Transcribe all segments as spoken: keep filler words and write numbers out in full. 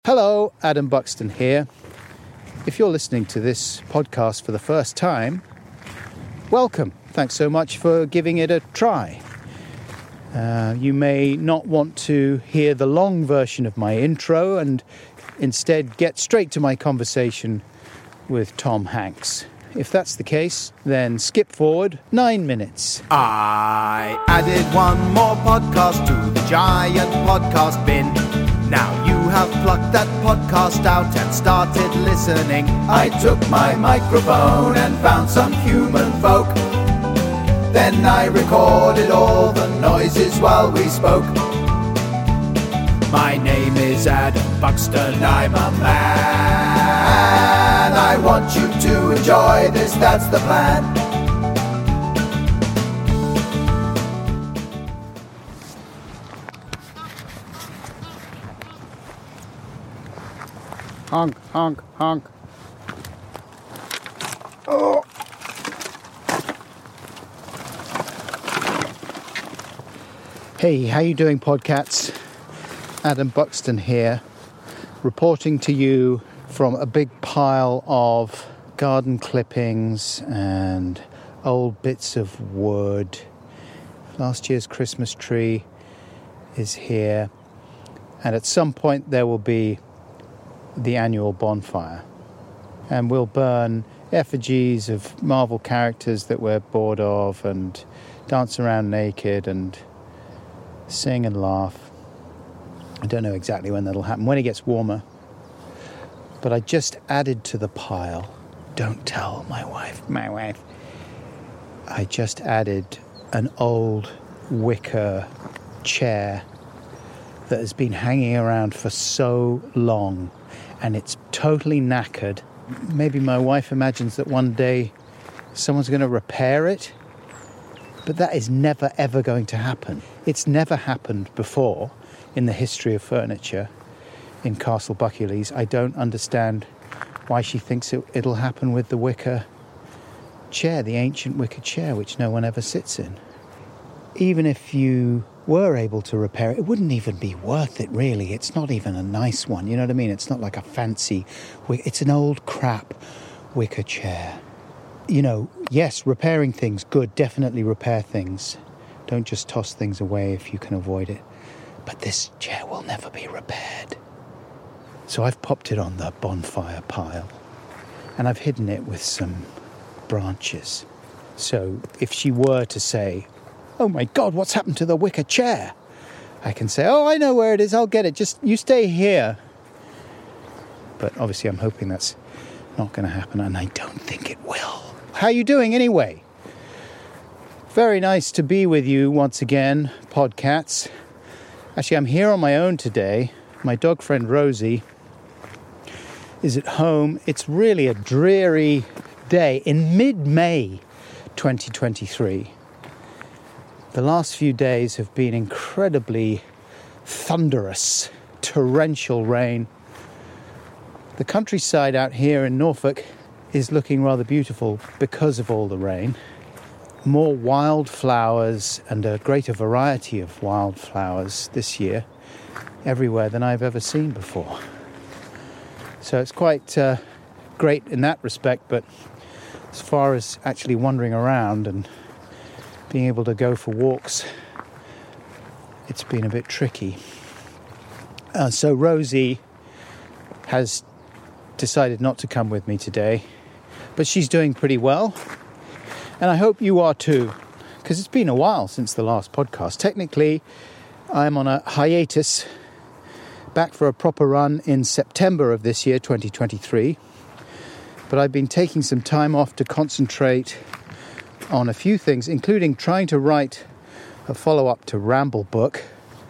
Hello, Adam Buxton here. If you're listening to this podcast for the first time, welcome. Thanks so much for giving it a try. Uh, you may not want to hear the long version of my intro and instead get straight to my conversation with Tom Hanks. If that's the case, then skip forward nine minutes. I added one more podcast to the giant podcast bin. Now you have plucked that podcast out and started listening. I took my microphone and found some human folk. Then I recorded all the noises while we spoke. My name is Adam Buxton, I'm a man. I want you to enjoy this, that's the plan. Honk, honk, honk. Oh. Hey, how you doing, podcats? Adam Buxton here, reporting to you from a big pile of garden clippings and old bits of wood. Last year's Christmas tree is here, and at some point there will be the annual bonfire, and we'll burn effigies of Marvel characters that we're bored of and dance around naked and sing and laugh. I don't know exactly when that'll happen, when it gets warmer, but I just added to the pile, don't tell my wife, my wife, I just added an old wicker chair that has been hanging around for so long, and it's totally knackered. Maybe my wife imagines that one day someone's going to repair it, but that is never ever going to happen. It's never happened before in the history of furniture in Castle Buckley's. I don't understand why she thinks it, it'll happen with the wicker chair, the ancient wicker chair, which no one ever sits in. Even if you were able to repair it, it wouldn't even be worth it, really. It's not even a nice one, you know what I mean? It's not like a fancy, it's an old crap wicker chair. You know, yes, repairing things, good, definitely repair things. Don't just toss things away if you can avoid it. But this chair will never be repaired. So I've popped it on the bonfire pile, and I've hidden it with some branches. So if she were to say, "Oh my God, what's happened to the wicker chair?" I can say, "Oh, I know where it is, I'll get it, just you stay here." But obviously I'm hoping that's not going to happen, and I don't think it will. How are you doing anyway? Very nice to be with you once again, podcats. Actually, I'm here on my own today. My dog friend Rosie is at home. It's really a dreary day in mid-May twenty twenty-three. The last few days have been incredibly thunderous, torrential rain. The countryside out here in Norfolk is looking rather beautiful because of all the rain. More wildflowers and a greater variety of wildflowers this year everywhere than I've ever seen before. So it's quite uh, great in that respect, but as far as actually wandering around and being able to go for walks, it's been a bit tricky. Uh, so Rosie has decided not to come with me today, but she's doing pretty well, and I hope you are too, because it's been a while since the last podcast. Technically, I'm on a hiatus, back for a proper run in September of this year, twenty twenty-three, but I've been taking some time off to concentrate on a few things, including trying to write a follow-up to Ramble book.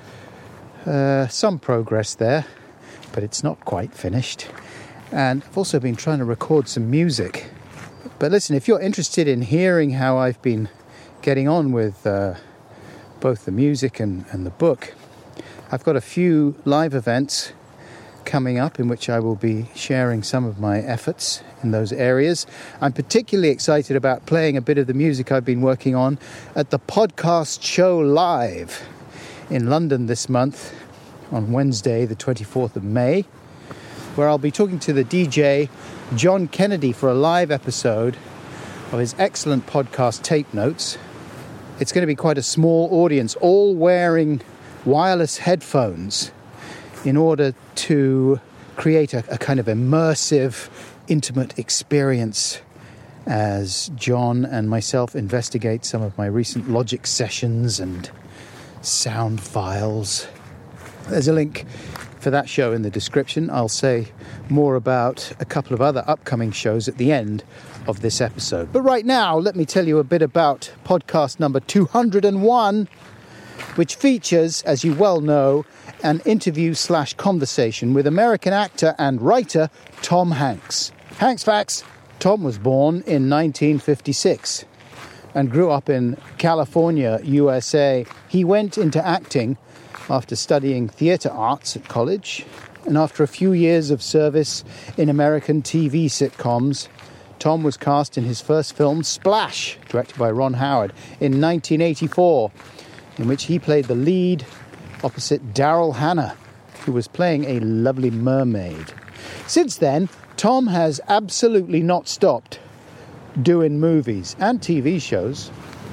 Uh, some progress there, but it's not quite finished. And I've also been trying to record some music. But listen, if you're interested in hearing how I've been getting on with uh, both the music and, and the book, I've got a few live events coming up in which I will be sharing some of my efforts in those areas. I'm particularly excited about playing a bit of the music I've been working on at the Podcast Show Live in London this month on Wednesday, the twenty-fourth of May. where I'll be talking to the D J John Kennedy for a live episode of his excellent podcast Tape Notes. It's going to be quite a small audience, all wearing wireless headphones in order to create a, a kind of immersive, intimate experience as John and myself investigate some of my recent Logic sessions and sound files. There's a link for that show in the description. I'll say more about a couple of other upcoming shows at the end of this episode. But right now, let me tell you a bit about podcast number two hundred and one, which features, as you well know, an interview slash conversation with American actor and writer Tom Hanks. Hanks facts: Tom was born in nineteen fifty-six and grew up in California, U S A. He went into acting after studying theatre arts at college, and after a few years of service in American T V sitcoms, Tom was cast in his first film, Splash, directed by Ron Howard, in nineteen eighty-four, in which he played the lead opposite Daryl Hannah, who was playing a lovely mermaid. Since then, Tom has absolutely not stopped doing movies and T V shows,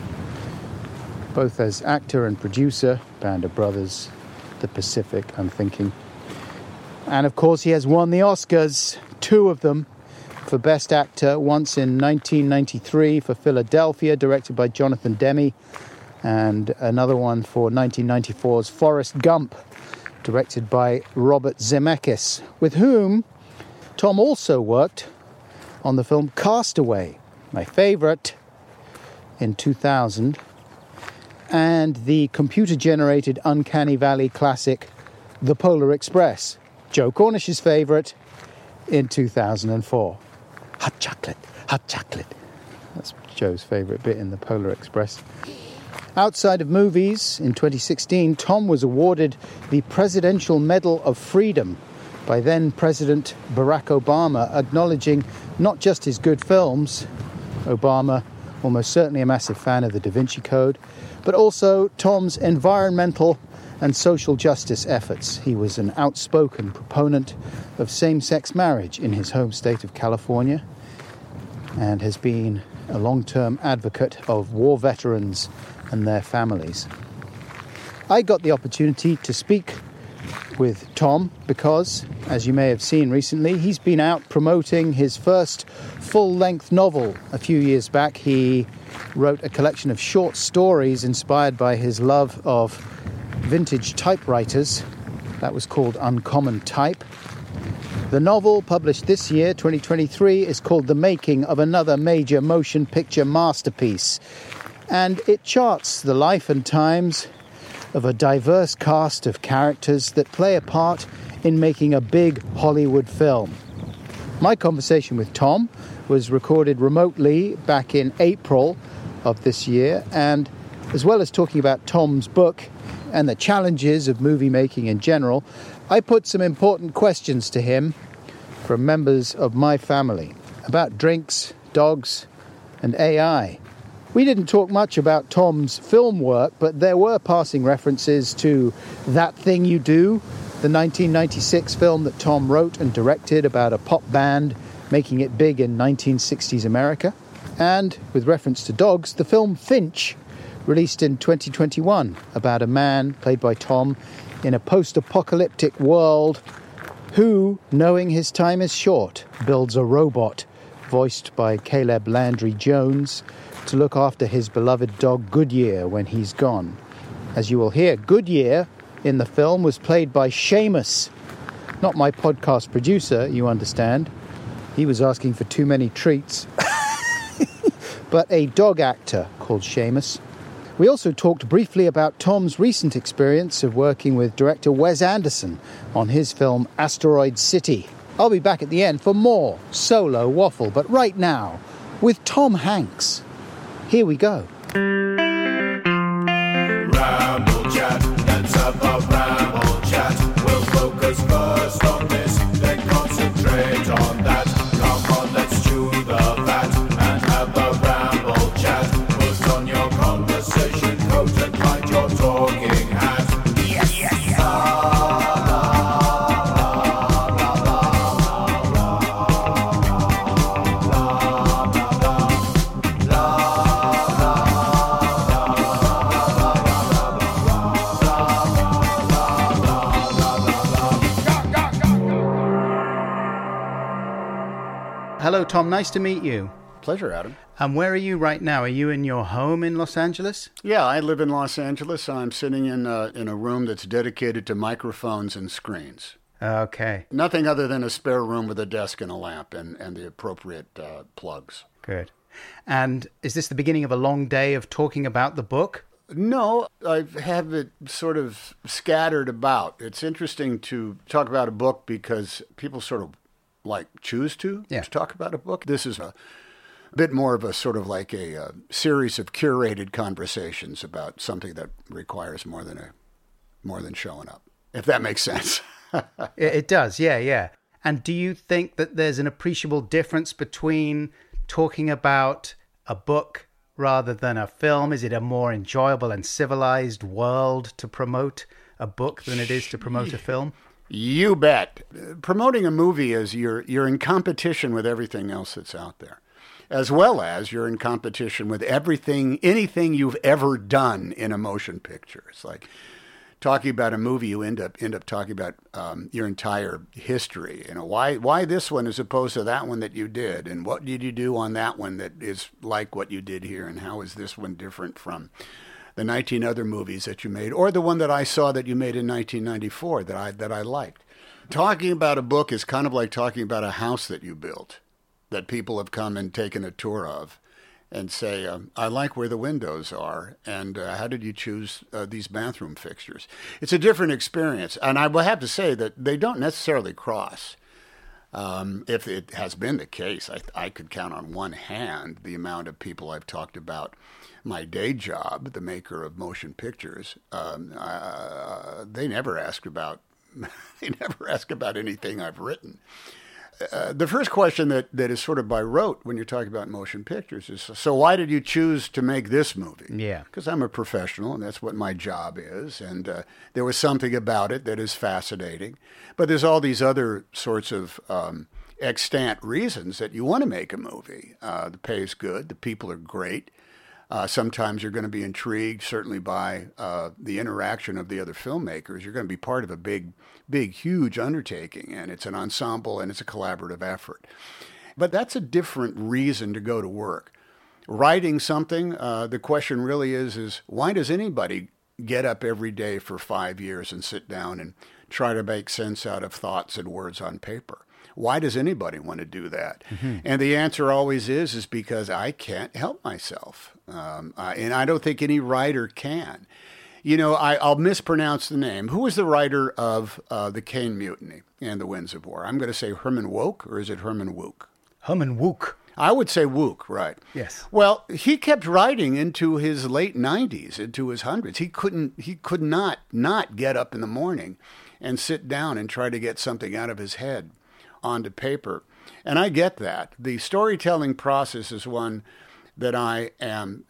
both as actor and producer, Band of Brothers, The Pacific, I'm thinking. And of course, he has won the Oscars, two of them, for Best Actor, once in nineteen ninety-three for Philadelphia, directed by Jonathan Demme, and another one for nineteen ninety-four's Forrest Gump, directed by Robert Zemeckis, with whom Tom also worked on the film Castaway, my favourite, in two thousand, and the computer-generated Uncanny Valley classic The Polar Express, Joe Cornish's favourite, in two thousand four. Hot chocolate, hot chocolate. That's Joe's favourite bit in The Polar Express. Outside of movies, in twenty sixteen, Tom was awarded the Presidential Medal of Freedom by then-President Barack Obama, acknowledging not just his good films, Obama almost certainly a massive fan of the Da Vinci Code, but also Tom's environmental and social justice efforts. He was an outspoken proponent of same-sex marriage in his home state of California and has been a long-term advocate of war veterans and their families. I got the opportunity to speak with Tom because, as you may have seen recently, he's been out promoting his first full-length novel. A few years back, he wrote a collection of short stories inspired by his love of vintage typewriters. That was called Uncommon Type. The novel, published this year, twenty twenty-three, is called The Making of Another Major Motion Picture Masterpiece, and it charts the life and times of a diverse cast of characters that play a part in making a big Hollywood film. My conversation with Tom was recorded remotely back in April of this year, and as well as talking about Tom's book and the challenges of movie making in general, I put some important questions to him from members of my family about drinks, dogs, and A I. We didn't talk much about Tom's film work, but there were passing references to That Thing You Do, the nineteen ninety-six film that Tom wrote and directed about a pop band making it big in nineteen sixties America. And, with reference to dogs, the film Finch, released in twenty twenty-one, about a man, played by Tom, in a post-apocalyptic world who, knowing his time is short, builds a robot, voiced by Caleb Landry Jones, to look after his beloved dog Goodyear when he's gone. As you will hear, Goodyear in the film was played by Seamus, not my podcast producer, you understand. He was asking for too many treats. But a dog actor called Seamus. We also talked briefly about Tom's recent experience of working with director Wes Anderson on his film Asteroid City. I'll be back at the end for more solo waffle, but right now, with Tom Hanks. Here we go. Ramble chat, let's have a ramble chat. We'll focus first on this, then concentrate on that. Come on, let's chew the fat and have a ramble chat. Put on your conversation coat and find your talking hat. Yes, yes, yes. La, la, la, la, la. Hello, Tom. Nice to meet you. Pleasure, Adam. And where are you right now? Are you in your home in Los Angeles? Yeah, I live in Los Angeles. I'm sitting in a, in a room that's dedicated to microphones and screens. Okay. Nothing other than a spare room with a desk and a lamp and, and the appropriate uh, plugs. Good. And is this the beginning of a long day of talking about the book? No, I have it sort of scattered about. It's interesting to talk about a book because people sort of like choose to, yeah. to talk about a book. This is a bit more of a sort of like a, a series of curated conversations about something that requires more than a more than showing up, if that makes sense. It does, yeah, yeah. And do you think that there's an appreciable difference between talking about a book rather than a film? Is it a more enjoyable and civilized world to promote a book than it is to promote a film? You bet. Promoting a movie is you're you're in competition with everything else that's out there, as well as you're in competition with everything, anything you've ever done in a motion picture. It's like talking about a movie, you end up end up talking about um, your entire history. You know, why why this one as opposed to that one that you did, and what did you do on that one that is like what you did here, and how is this one different from the nineteen other movies that you made, or the one that I saw that you made in nineteen ninety-four that I that I liked. Talking about a book is kind of like talking about a house that you built, that people have come and taken a tour of, and say, um, I like where the windows are, and uh, how did you choose uh, these bathroom fixtures? It's a different experience, and I will have to say that they don't necessarily cross. Um, if it has been the case, I, I could count on one hand the amount of people I've talked about my day job, the maker of motion pictures. Um, uh, they never ask about they never ask about anything I've written. Uh, the first question that, that is sort of by rote when you're talking about motion pictures is, so why did you choose to make this movie? Yeah. Because I'm a professional, and that's what my job is. And uh, there was something about it that is fascinating. But there's all these other sorts of um, extant reasons that you want to make a movie. Uh, the pay is good. The people are great. Uh, sometimes you're going to be intrigued, certainly by uh, the interaction of the other filmmakers. You're going to be part of a big, big, huge undertaking, and it's an ensemble and it's a collaborative effort. But that's a different reason to go to work. Writing something, uh, the question really is, is why does anybody get up every day for five years and sit down and try to make sense out of thoughts and words on paper? Why does anybody want to do that? Mm-hmm. And the answer always is, is because I can't help myself. Um, uh, and I don't think any writer can. You know, I, I'll mispronounce the name. Who was the writer of uh, The Caine Mutiny and The Winds of War? I'm going to say Herman Wouk, or is it Herman Wouk? Herman Wouk. I would say Wouk, right. Yes. Well, he kept writing into his late nineties, into his hundreds. He couldn't, he could not not get up in the morning and sit down and try to get something out of his head onto paper. And I get that. The storytelling process is one that I am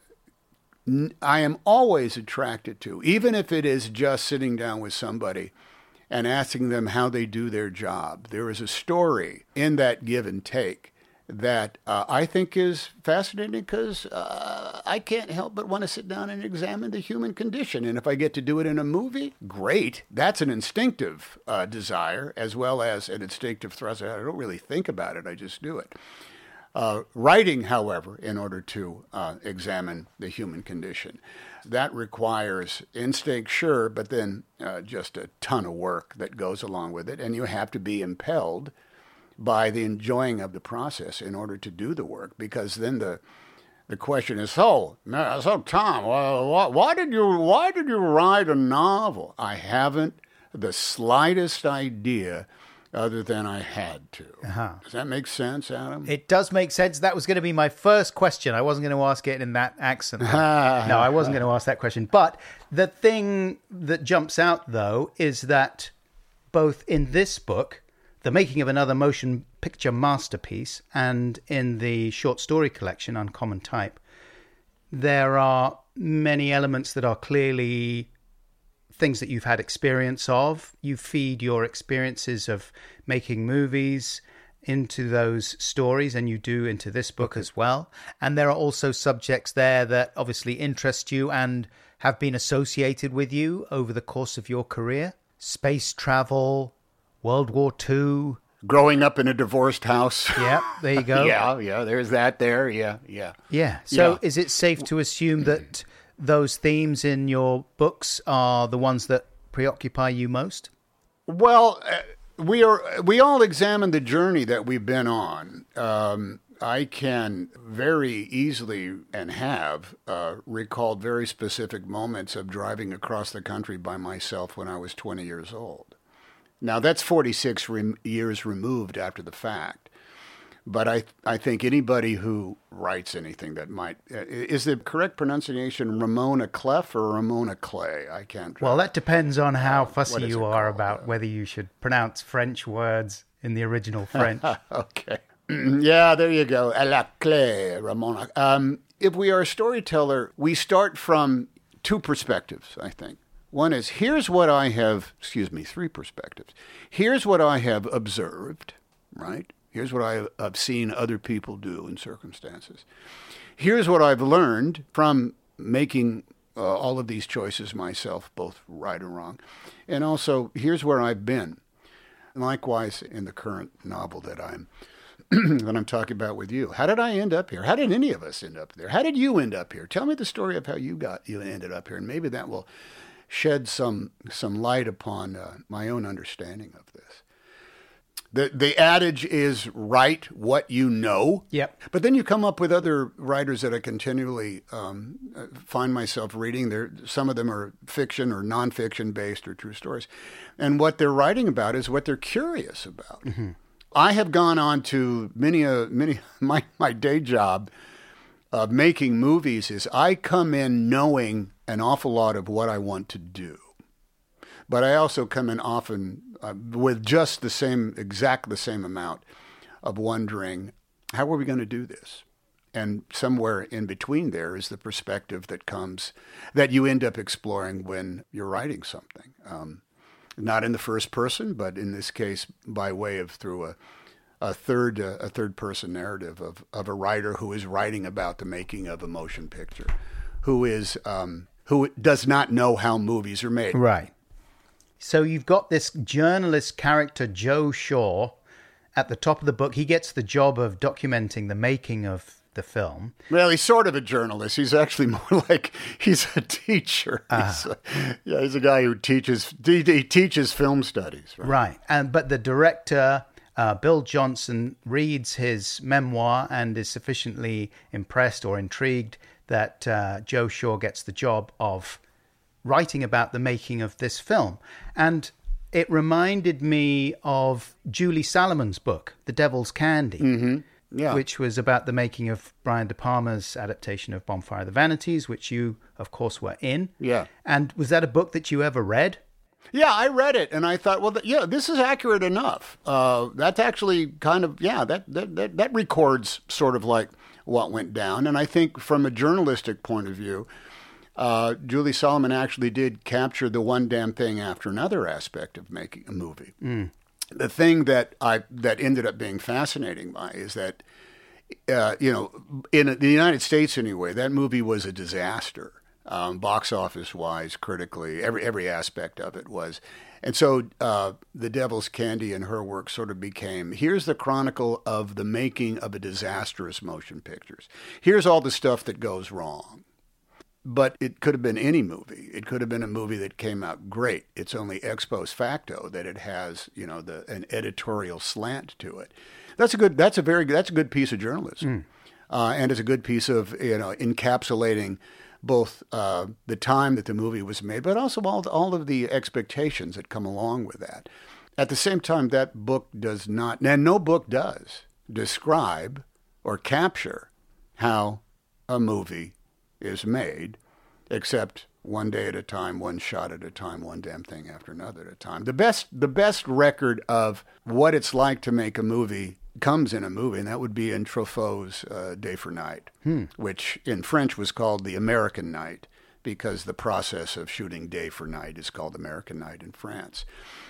I am always attracted to, even if it is just sitting down with somebody and asking them how they do their job. There is a story in that give and take that uh, I think is fascinating because uh, I can't help but want to sit down and examine the human condition. And if I get to do it in a movie, great. That's an instinctive uh, desire as well as an instinctive thrust. I don't really think about it. I just do it. Uh, writing, however, in order to uh, examine the human condition, that requires instinct, sure, but then uh, just a ton of work that goes along with it. And you have to be impelled by the enjoying of the process in order to do the work, because then the the question is, so, so Tom, why, why did you why did you write a novel? I haven't the slightest idea, other than I had to. Uh-huh. Does that make sense, Adam? It does make sense. That was going to be my first question. I wasn't going to ask it in that accent. No, I wasn't going to ask that question. But the thing that jumps out, though, is that both in this book, The Making of Another Motion Picture Masterpiece, and in the short story collection, Uncommon Type, there are many elements that are clearly things that you've had experience of. You feed your experiences of making movies into those stories, and you do into this book as well. And there are also subjects there that obviously interest you and have been associated with you over the course of your career. Space travel, World War Two, growing up in a divorced house. Yeah, there you go. yeah, yeah, there's that there. Yeah, yeah. Yeah. So Yeah. is it safe to assume that those themes in your books are the ones that preoccupy you most? Well, uh, we are. We all examine the journey that we've been on. Um, I can very easily and have uh, recalled very specific moments of driving across the country by myself when I was twenty years old. Now, that's forty-six re- years removed after the fact. But I I think anybody who writes anything that might... Uh, is the correct pronunciation Ramona Clef or Ramona Clay? I can't... Well, that depends on how fussy what is you it are called? about whether you should pronounce French words in the original French. Okay. Yeah, there you go. À la clé, Ramona. Um, if we are a storyteller, we start from two perspectives, I think. One is, here's what I have, excuse me, three perspectives. Here's what I have observed, right? Here's what I have seen other people do in circumstances. Here's what I've learned from making uh, all of these choices myself, both right and wrong. And also, here's where I've been. And likewise, in the current novel that I'm that I'm talking about with you. How did I end up here? How did any of us end up there? How did you end up here? Tell me the story of how you got you ended up here, and maybe that will shed some some light upon uh, my own understanding of this. The the adage is write what you know. Yep. But then you come up with other writers that I continually um, find myself reading. There, some of them are fiction or nonfiction based or true stories, and what they're writing about is what they're curious about. Mm-hmm. I have gone on to many a many my my day job of making movies is I come in knowing an awful lot of what I want to do, but I also come in often uh, with just the same exact the same amount of wondering, how are we going to do this? And somewhere in between there is the perspective that comes that you end up exploring when you're writing something. Um, Not in the first person, but in this case, by way of through a a third uh, a third person narrative of, of a writer who is writing about the making of a motion picture, who is um, who does not know how movies are made. Right. So you've got this journalist character, Joe Shaw, at the top of the book. He gets the job of documenting the making of the film. Well, he's sort of a journalist. He's actually more like he's a teacher. Uh, he's a, yeah, he's a guy who teaches he, he teaches film studies. Right. Right. And but the director, uh, Bill Johnson, reads his memoir and is sufficiently impressed or intrigued that uh, Joe Shaw gets the job of writing about the making of this film. And it reminded me of Julie Salomon's book, The Devil's Candy. Mm-hmm. Yeah. Which was about the making of Brian De Palma's adaptation of Bonfire of the Vanities, which you, of course, were in. Yeah. And was that a book that you ever read? Yeah, I read it, and I thought, well, th- yeah, this is accurate enough. Uh, that's actually kind of, yeah, that, that that that records sort of like what went down. And I think from a journalistic point of view, uh, Julie Salomon actually did capture the one damn thing after another aspect of making a movie. Mm. The thing that I that ended up being fascinating by is that, uh, you know, in the United States anyway, that movie was a disaster, um, box office wise, critically, every every aspect of it was. And so uh, The Devil's Candy and her work sort of became, here's the chronicle of the making of a disastrous motion pictures. Here's all the stuff that goes wrong. But it could have been any movie. It could have been a movie that came out great. It's only ex post facto that it has, you know, the an editorial slant to it. That's a good. That's a very. That's a good piece of journalism, mm. uh, and it's a good piece of you know encapsulating both uh, the time that the movie was made, but also all all of the expectations that come along with that. At the same time, that book does not, and no book does, describe or capture how a movie is made, except one day at a time, one shot at a time, one damn thing after another at a time. The best, the best record of what it's like to make a movie comes in a movie, and that would be in Truffaut's uh, Day for Night, hmm. which in French was called the American Night, because the process of shooting day for night is called American Night in France.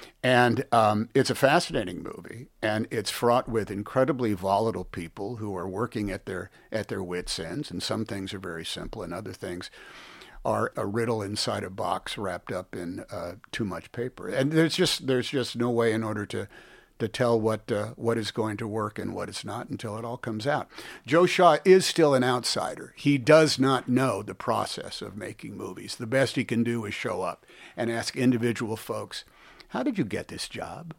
And um, it's a fascinating movie, and it's fraught with incredibly volatile people who are working at their at their wits' ends, and some things are very simple, and other things are a riddle inside a box wrapped up in uh, too much paper. And there's just there's just no way in order to to tell what uh, what is going to work and what is not until it all comes out. Joe Shaw is still an outsider. He does not know the process of making movies. The best he can do is show up and ask individual folks, how did you get this job?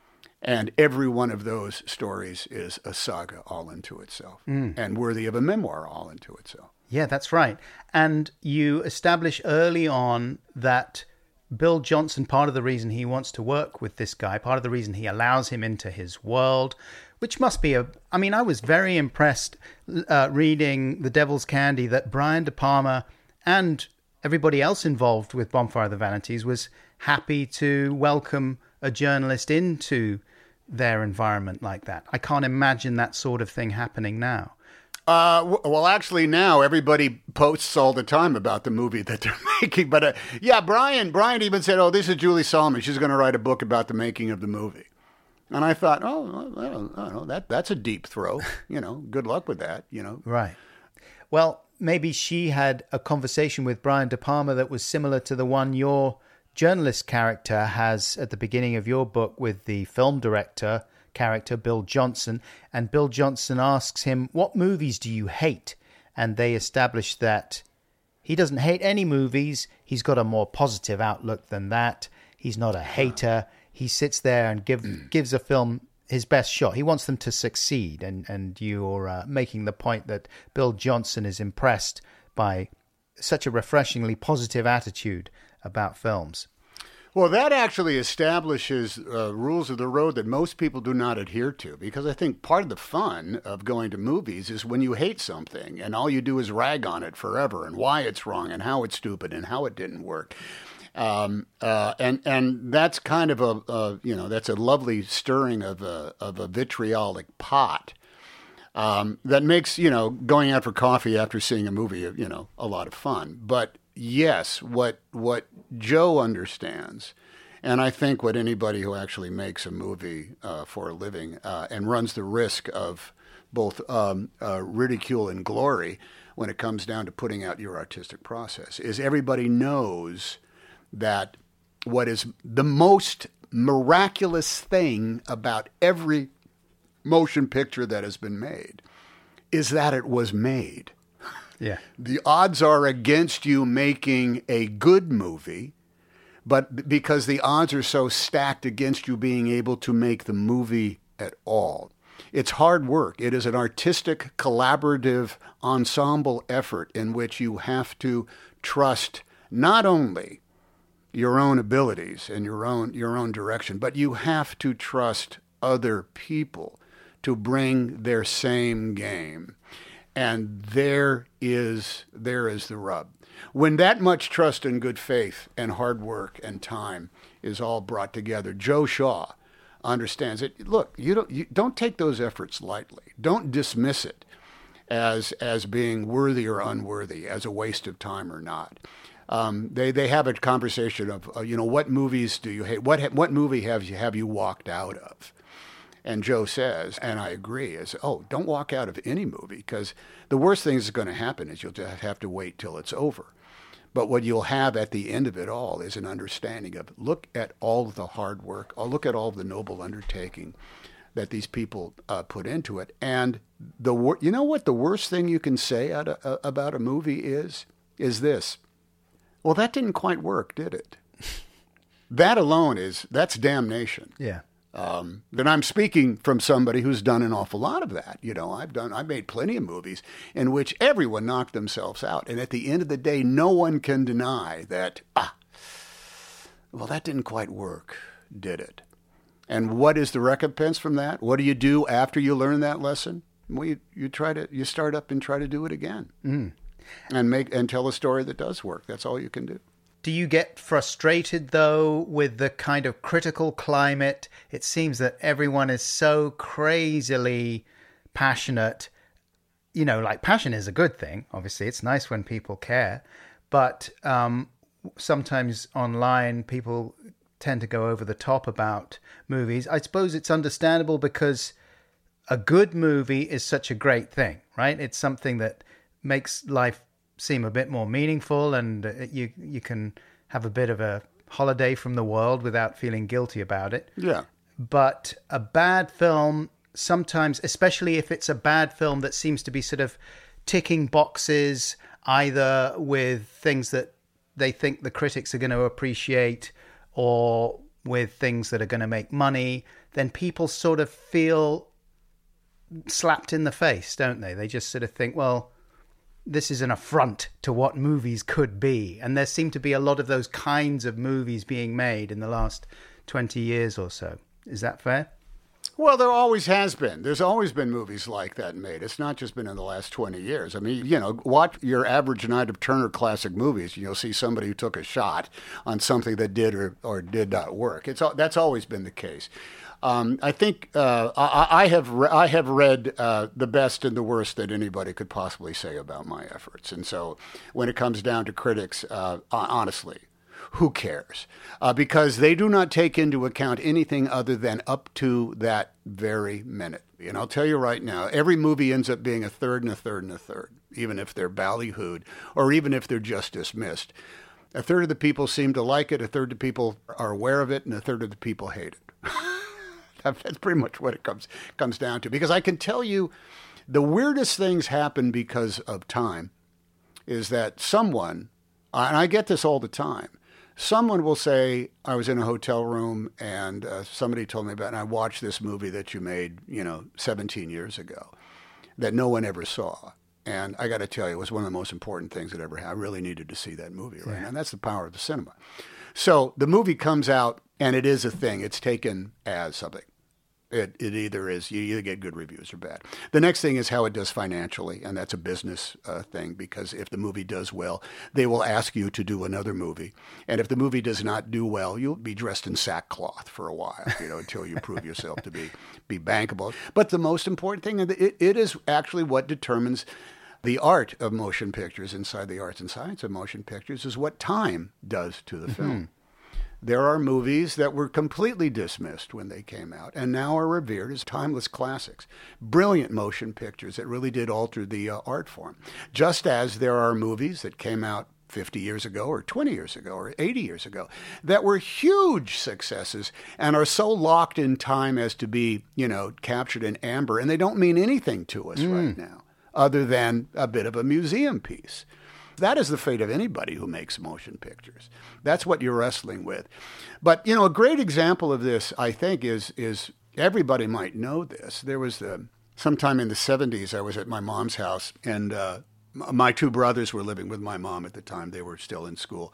And every one of those stories is a saga all into itself mm. and worthy of a memoir all into itself. Yeah, that's right. And you establish early on that Bill Johnson, part of the reason he wants to work with this guy, part of the reason he allows him into his world, which must be a... I mean, I was very impressed uh, reading The Devil's Candy that Brian De Palma and everybody else involved with Bonfire of the Vanities was happy to welcome a journalist into their environment like that. I can't imagine that sort of thing happening now. Uh, well, actually, now everybody posts all the time about the movie that they're making. But uh, yeah, Brian, Brian even said, "Oh, this is Julie Solomon. She's going to write a book about the making of the movie." And I thought, "Oh, I don't, I don't know. That that's a deep throw. You know, good luck with that. You know." Right. Well, maybe she had a conversation with Brian De Palma that was similar to the one your journalist character has at the beginning of your book with the film director character, Bill Johnson. And Bill Johnson asks him, what movies do you hate? And they establish that he doesn't hate any movies. He's got a more positive outlook than that. He's not a hater. He sits there and give, gives a film his best shot. He wants them to succeed. And, and you're uh, making the point that Bill Johnson is impressed by such a refreshingly positive attitude about films. Well, that actually establishes uh, rules of the road that most people do not adhere to, because I think part of the fun of going to movies is when you hate something and all you do is rag on it forever and why it's wrong and how it's stupid and how it didn't work. Um, uh, and and that's kind of a, a you know that's a lovely stirring of a of a vitriolic pot um, that makes you know going out for coffee after seeing a movie you know a lot of fun. But yes, what what Joe understands, and I think what anybody who actually makes a movie uh, for a living uh, and runs the risk of both um, uh, ridicule and glory when it comes down to putting out your artistic process, is everybody knows that what is the most miraculous thing about every motion picture that has been made is that it was made. Yeah. The odds are against you making a good movie, but because the odds are so stacked against you being able to make the movie at all. It's hard work. It is an artistic, collaborative ensemble effort in which you have to trust not only your own abilities and your own your own direction, but you have to trust other people to bring their same game. And there is there is the rub. When that much trust and good faith and hard work and time is all brought together, Joe Shaw understands it. Look, you don't you don't take those efforts lightly. Don't dismiss it as as being worthy or unworthy, as a waste of time or not. Um, they they have a conversation of uh, you know what movies do you hate? What ha- what movie have you have you walked out of? And Joe says, and I agree, is, oh, don't walk out of any movie, because the worst thing that's going to happen is you'll just have to wait till it's over. But what you'll have at the end of it all is an understanding of, look at all of the hard work, or look at all of the noble undertaking that these people uh, put into it. And the wor- you know what the worst thing you can say at a, uh, about a movie is? Is this. Well, that didn't quite work, did it? That alone is, that's damnation. Yeah. Um, then I'm speaking from somebody who's done an awful lot of that. You know, I've done, I've made plenty of movies in which everyone knocked themselves out. And at the end of the day, no one can deny that, ah, well, that didn't quite work, did it? And what is the recompense from that? What do you do after you learn that lesson? Well, you, you try to, you start up and try to do it again mm. and make, and tell a story that does work. That's all you can do. Do you get frustrated, though, with the kind of critical climate? It seems that everyone is so crazily passionate. You know, like, passion is a good thing. Obviously, it's nice when people care. But um, sometimes online, people tend to go over the top about movies. I suppose it's understandable because a good movie is such a great thing, right? It's something that makes life seem a bit more meaningful, and you you can have a bit of a holiday from the world without feeling guilty about it. Yeah. but a bad film sometimes, especially if it's a bad film that seems to be sort of ticking boxes, either with things that they think the critics are going to appreciate or with things that are going to make money, then people sort of feel slapped in the face, don't they? They just sort of think, well, this is an affront to what movies could be. And there seem to be a lot of those kinds of movies being made in the last twenty years or so. Is that fair? Well, there always has been. There's always been movies like that made. It's not just been in the last twenty years. I mean, you know, watch your average night of Turner Classic Movies, and you'll see somebody who took a shot on something that did or, or did not work. It's That's always been the case. Um, I think uh, I, I have re- I have read uh, the best and the worst that anybody could possibly say about my efforts. And so when it comes down to critics, uh, honestly, who cares? Uh, because they do not take into account anything other than up to that very minute. And I'll tell you right now, every movie ends up being a third and a third and a third, even if they're ballyhooed or even if they're just dismissed. A third of the people seem to like it, a third of the people are aware of it, and a third of the people hate it. That's pretty much what it comes comes down to. Because I can tell you the weirdest things happen because of time is that someone, and I get this all the time, someone will say, I was in a hotel room and uh, somebody told me about it, and I watched this movie that you made, you know, seventeen years ago that no one ever saw. And I got to tell you, it was one of the most important things that ever happened. I really needed to see that movie right yeah. now. And that's the power of the cinema. So the movie comes out and it is a thing. It's taken as something. It it either is, you either get good reviews or bad. The next thing is how it does financially, and that's a business uh, thing, because if the movie does well, they will ask you to do another movie. And if the movie does not do well, you'll be dressed in sackcloth for a while, you know, until you prove yourself to be, be bankable. But the most important thing, it, it is actually what determines the art of motion pictures inside the arts and science of motion pictures is what time does to the mm-hmm. film. There are movies that were completely dismissed when they came out and now are revered as timeless classics. Brilliant motion pictures that really did alter the uh, art form. Just as there are movies that came out fifty years ago or twenty years ago or eighty years ago that were huge successes and are so locked in time as to be, you know, captured in amber, and they don't mean anything to us mm. right now other than a bit of a museum piece. That is the fate of anybody who makes motion pictures. That's what you're wrestling with. But, you know, a great example of this, I think, is is everybody might know this. There was the, sometime in the seventies, I was at my mom's house, and uh, my two brothers were living with my mom at the time. They were still in school.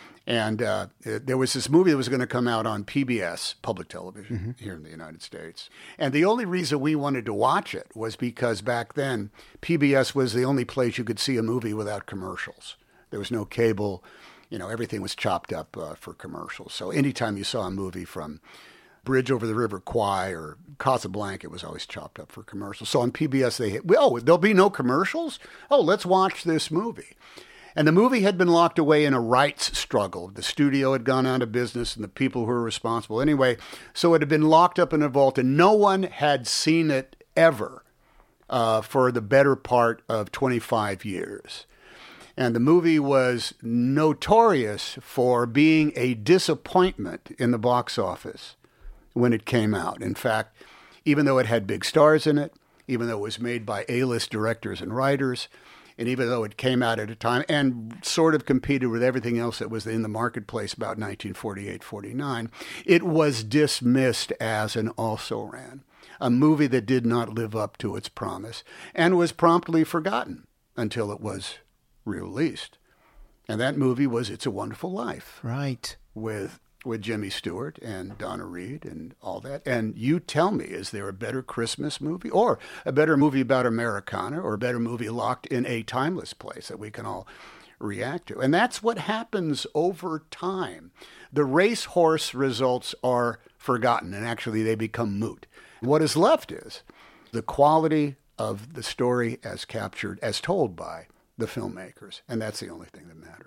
And uh, there was this movie that was going to come out on P B S, public television, mm-hmm. here in the United States. And the only reason we wanted to watch it was because back then, P B S was the only place you could see a movie without commercials. There was no cable. You know, everything was chopped up uh, for commercials. So anytime you saw a movie from Bridge Over the River Kwai or Casablanca, it was always chopped up for commercials. So on P B S, they hit, oh, there'll be no commercials? Oh, let's watch this movie. And the movie had been locked away in a rights struggle. The studio had gone out of business and the people who were responsible anyway. So it had been locked up in a vault and no one had seen it ever uh, for the better part of twenty-five years. And the movie was notorious for being a disappointment in the box office when it came out. In fact, even though it had big stars in it, even though it was made by A-list directors and writers, and even though it came out at a time and sort of competed with everything else that was in the marketplace about nineteen forty-eight forty-nine, it was dismissed as an also-ran, a movie that did not live up to its promise and was promptly forgotten until it was released. And that movie was It's a Wonderful Life. Right. With with Jimmy Stewart and Donna Reed and all that. And you tell me, is there a better Christmas movie or a better movie about Americana or a better movie locked in a timeless place that we can all react to? And that's what happens over time. The racehorse results are forgotten and actually they become moot. What is left is the quality of the story as captured, as told by the filmmakers. And that's the only thing that matters.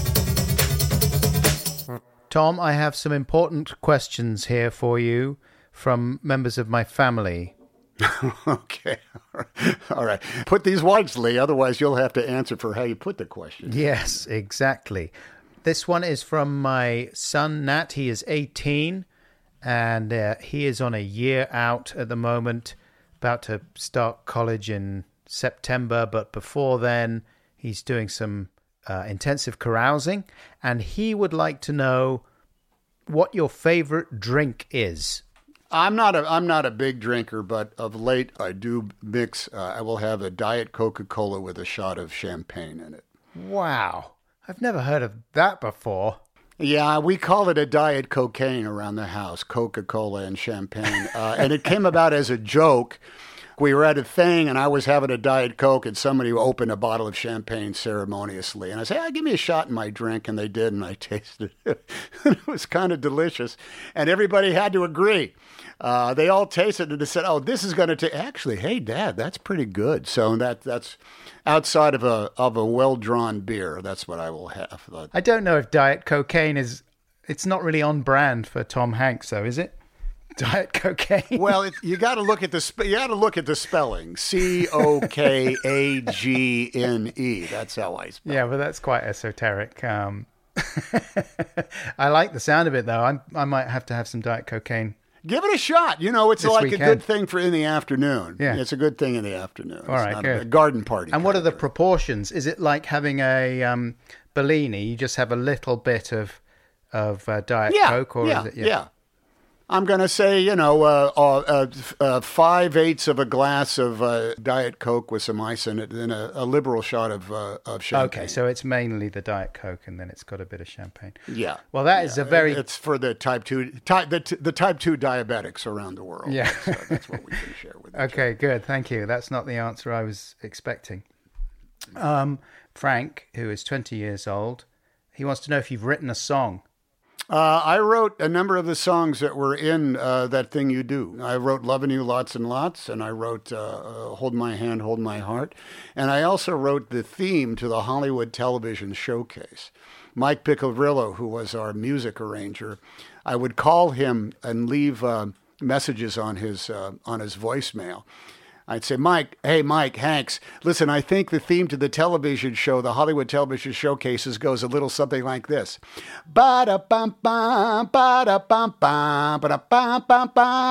Tom, I have some important questions here for you from members of my family. Okay. All right. Put these wisely, otherwise you'll have to answer for how you put the question. Yes, exactly. This one is from my son, Nat. He is eighteen, and uh, he is on a year out at the moment, about to start college in September, but before then, he's doing some uh, intensive carousing, and he would like to know what your favorite drink is. I'm not a I'm not a big drinker, but of late I do mix. Uh, I will have a Diet Coca-Cola with a shot of champagne in it. Wow. I've never heard of that before. Yeah, we call it a Diet Cocaine around the house, Coca-Cola and champagne. Uh, and it came about as a joke. We were at a thing, and I was having a Diet Coke, and somebody opened a bottle of champagne ceremoniously. And I said, ah, give me a shot in my drink, and they did, and I tasted it. It was kind of delicious, and everybody had to agree. Uh, they all tasted it and said, oh, this is going to taste... Actually, hey, Dad, that's pretty good. So that that's outside of a of a well-drawn beer. That's what I will have. I don't know if Diet Cocaine is... It's not really on brand for Tom Hanks, though, is it? Diet Cocaine. Well, it, you got to look at the sp- you got to look at the spelling. C O K A G N E. That's how I spell. Yeah, but that's quite esoteric. Um, I like the sound of it, though. I I might have to have some Diet Cocaine. Give it a shot. You know, it's This like weekend. a good thing for in the afternoon. Yeah. It's a good thing in the afternoon. All it's right, not good. A garden party. And what are the kind of proportions? Is it like having a um, Bellini? You just have a little bit of of uh, Diet yeah, Coke, or yeah, is it? yeah. I'm going to say, you know, uh, uh, uh, five-eighths of a glass of uh, Diet Coke with some ice in it, and a, a liberal shot of uh, of champagne. Okay, so it's mainly the Diet Coke, and then it's got a bit of champagne. Yeah. Well, that is Yeah. a very... It's for the type two type the, t- the type two diabetics around the world. Yeah. So that's what we can share with each Okay, good. Thank you. That's not the answer I was expecting. Um, Frank, who is twenty years old, he wants to know if you've written a song. Uh, I wrote a number of the songs that were in uh, That Thing You Do. I wrote Lovin' You Lots and Lots, and I wrote uh, uh, Hold My Hand, Hold My Heart. And I also wrote the theme to the Hollywood Television Showcase. Mike Piccirillo, who was our music arranger, I would call him and leave uh, messages on his uh, on his voicemail. I'd say, Mike, hey, Mike, Hanks, listen, I think the theme to the television show, the Hollywood Television Showcases, goes a little something like this. Ba-da-bum-bum, ba-da-bum-bum, ba-da-bum-bum,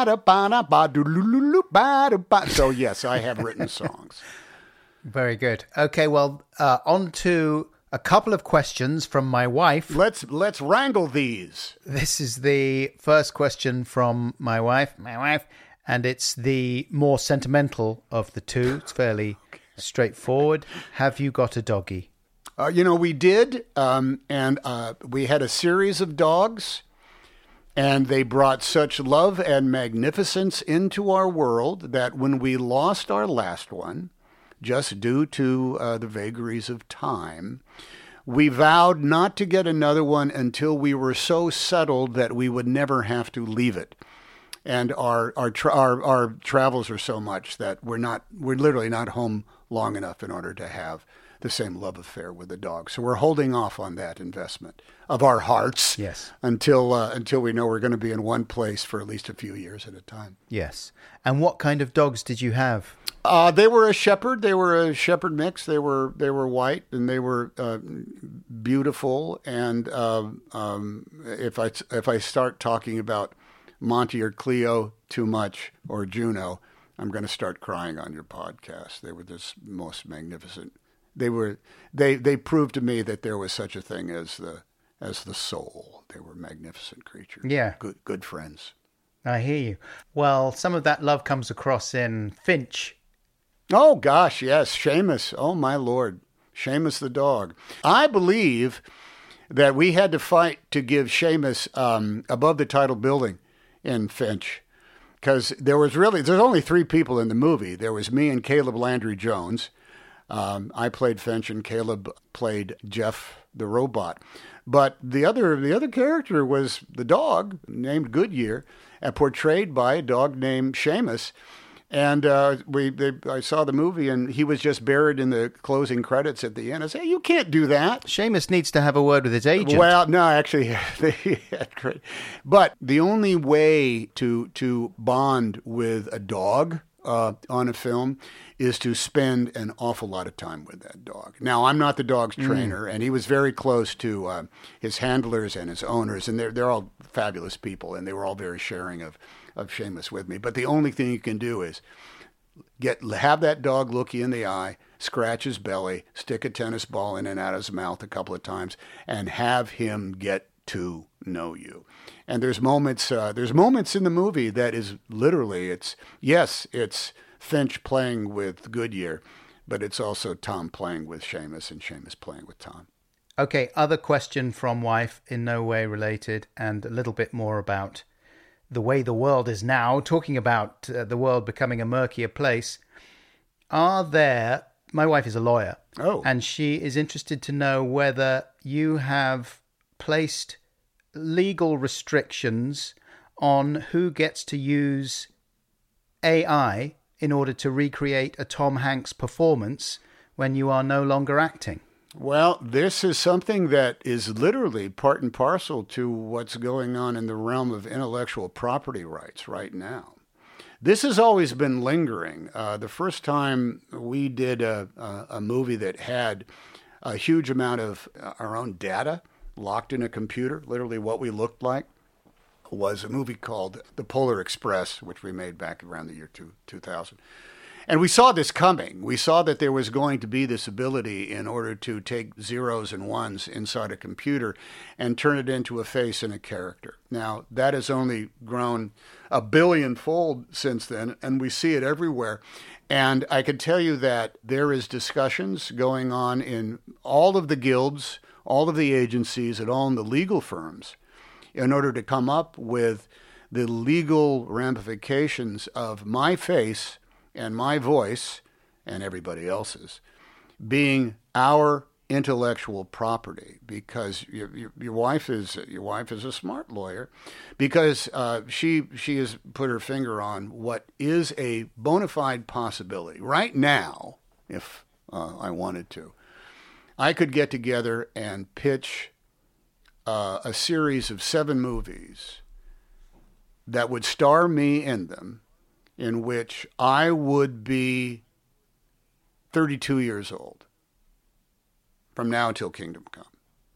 ba-da-ba-da-ba-do-lu-lu-lu, ba-da-ba. So, yes, I have written songs. Very good. Okay, well, uh, on to a couple of questions from my wife. Let's let's wrangle these. This is the first question from my wife. My wife. And it's the more sentimental of the two. It's fairly okay. straightforward. Have you got a doggy? Uh, you know, we did. Um, and uh, we had a series of dogs. And they brought such love and magnificence into our world that when we lost our last one, just due to uh, the vagaries of time, we vowed not to get another one until we were so settled that we would never have to leave it. And our our, tra- our our travels are so much that we're not we're literally not home long enough in order to have the same love affair with the dog. So we're holding off on that investment of our hearts. Yes. Until uh, until we know we're going to be in one place for at least a few years at a time. Yes. And what kind of dogs did you have? Uh, they were a shepherd. They were a shepherd mix. They were they were white and they were uh, beautiful. And uh, um, if I if I start talking about Monty or Cleo too much, or Juno, I'm going to start crying on your podcast. They were just most magnificent. They were they they proved to me that there was such a thing as the as the soul. They were magnificent creatures. Yeah, good good friends. I hear you. Well, some of that love comes across in Finch. Oh gosh, yes, Seamus. Oh my Lord, Seamus the dog. I believe that we had to fight to give Seamus um, above the title building in Finch, because there was really, there's only three people in the movie. There was me and Caleb Landry Jones. Um, I played Finch and Caleb played Jeff the robot. But the other the other character was the dog named Goodyear, and portrayed by a dog named Seamus. And uh, we, they, I saw the movie, and he was just buried in the closing credits at the end. I said, hey, you can't do that. Sheamus needs to have a word with his agent. Well, no, actually, they had great. But the only way to to bond with a dog uh, on a film is to spend an awful lot of time with that dog. Now, I'm not the dog's trainer, mm. and he was very close to uh, his handlers and his owners, and they're they're all fabulous people, and they were all very sharing of. of Sheamus with me. But the only thing you can do is get have that dog look you in the eye, scratch his belly, stick a tennis ball in and out of his mouth a couple of times, and have him get to know you. And there's moments uh, there's moments in the movie that is literally, it's, yes, it's Finch playing with Goodyear, but it's also Tom playing with Sheamus and Sheamus playing with Tom. Okay, other question from wife, in no way related, and a little bit more about the way the world is now, talking about uh, the world becoming a murkier place. Are there, my wife is a lawyer, oh. and she is interested to know whether you have placed legal restrictions on who gets to use A I in order to recreate a Tom Hanks performance when you are no longer acting. Well, this is something that is literally part and parcel to what's going on in the realm of intellectual property rights right now. This has always been lingering. Uh, the first time we did a, a, a movie that had a huge amount of our own data locked in a computer, literally what we looked like, was a movie called The Polar Express, which we made back around the year two, 2000. And we saw this coming. We saw that there was going to be this ability in order to take zeros and ones inside a computer and turn it into a face and a character. Now, that has only grown a billion-fold since then, and we see it everywhere. And I can tell you that there is discussions going on in all of the guilds, all of the agencies, and all in the legal firms in order to come up with the legal ramifications of my face and my voice, and everybody else's, being our intellectual property. Because your, your, your wife is your wife is a smart lawyer, because uh, she she has put her finger on what is a bona fide possibility right now. If uh, I wanted to, I could get together and pitch uh, a series of seven movies that would star me in them, in which I would be thirty-two years old from now until Kingdom Come.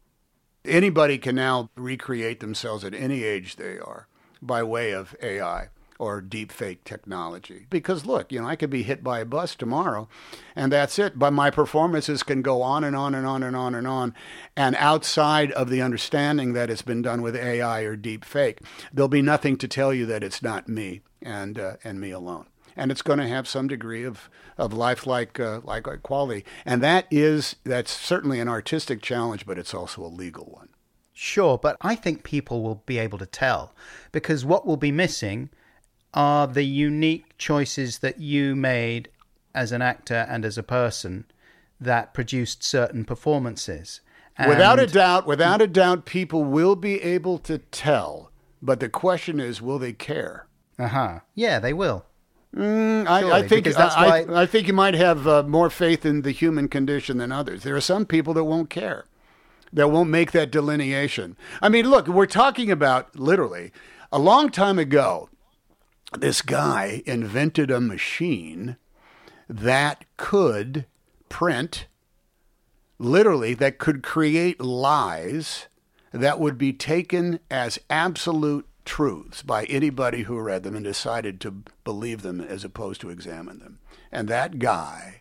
Anybody can now recreate themselves at any age they are by way of A I or deep fake technology. Because look, you know, I could be hit by a bus tomorrow and that's it. But my performances can go on and on and on and on and on. And outside of the understanding that it's been done with A I or deep fake, there'll be nothing to tell you that it's not me and uh, and me alone. And it's going to have some degree of, of lifelike uh, like quality. And that is, that's certainly an artistic challenge, but it's also a legal one. Sure, but I think people will be able to tell, because what will be missing are the unique choices that you made as an actor and as a person that produced certain performances. And without a doubt, without a doubt, people will be able to tell. But the question is, will they care? Uh-huh. Yeah, they will. Mm, I, Surely, I think that's I, why... I, I think you might have uh, more faith in the human condition than others. There are some people that won't care, that won't make that delineation. I mean, look, we're talking about literally a long time ago. This guy invented a machine that could print, literally, that could create lies that would be taken as absolute truths by anybody who read them and decided to believe them as opposed to examine them. And that guy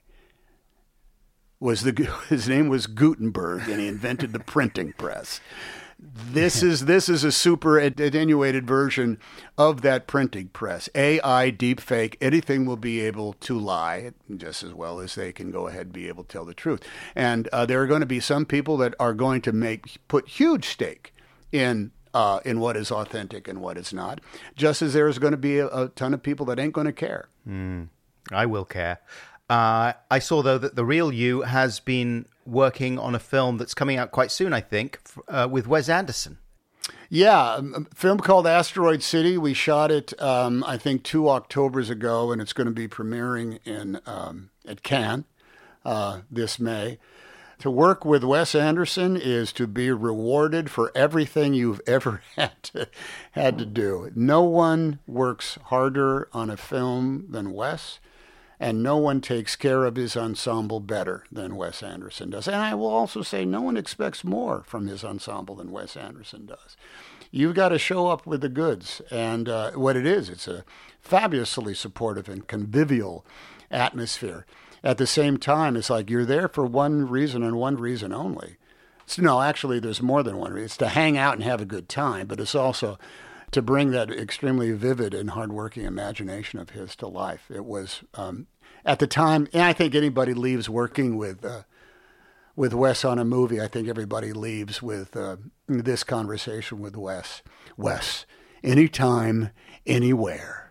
was the, his name was Gutenberg, and he invented the printing press. This is this is a super attenuated version of that printing press. A I, deepfake, anything will be able to lie just as well as they can go ahead and be able to tell the truth. And uh, there are going to be some people that are going to make put huge stake in uh, in what is authentic and what is not, just as there is going to be a, a ton of people that ain't going to care. Mm, I will care. Uh, I saw, though, that The Real You has been working on a film that's coming out quite soon, I think, uh, with Wes Anderson. Yeah, a film called Asteroid City. We shot it, um, I think, two Octobers ago, and it's going to be premiering in um, at Cannes uh, this May. To work with Wes Anderson is to be rewarded for everything you've ever had to, had to do. No one works harder on a film than Wes, and no one takes care of his ensemble better than Wes Anderson does. And I will also say no one expects more from his ensemble than Wes Anderson does. You've got to show up with the goods. And uh, what it is, it's a fabulously supportive and convivial atmosphere. At the same time, it's like you're there for one reason and one reason only. So, no, actually, there's more than one reason. It's to hang out and have a good time, but it's also to bring that extremely vivid and hardworking imagination of his to life. It was, um, at the time, and I think anybody leaves working with uh, with Wes on a movie, I think everybody leaves with uh, this conversation with Wes. Wes, anytime, anywhere.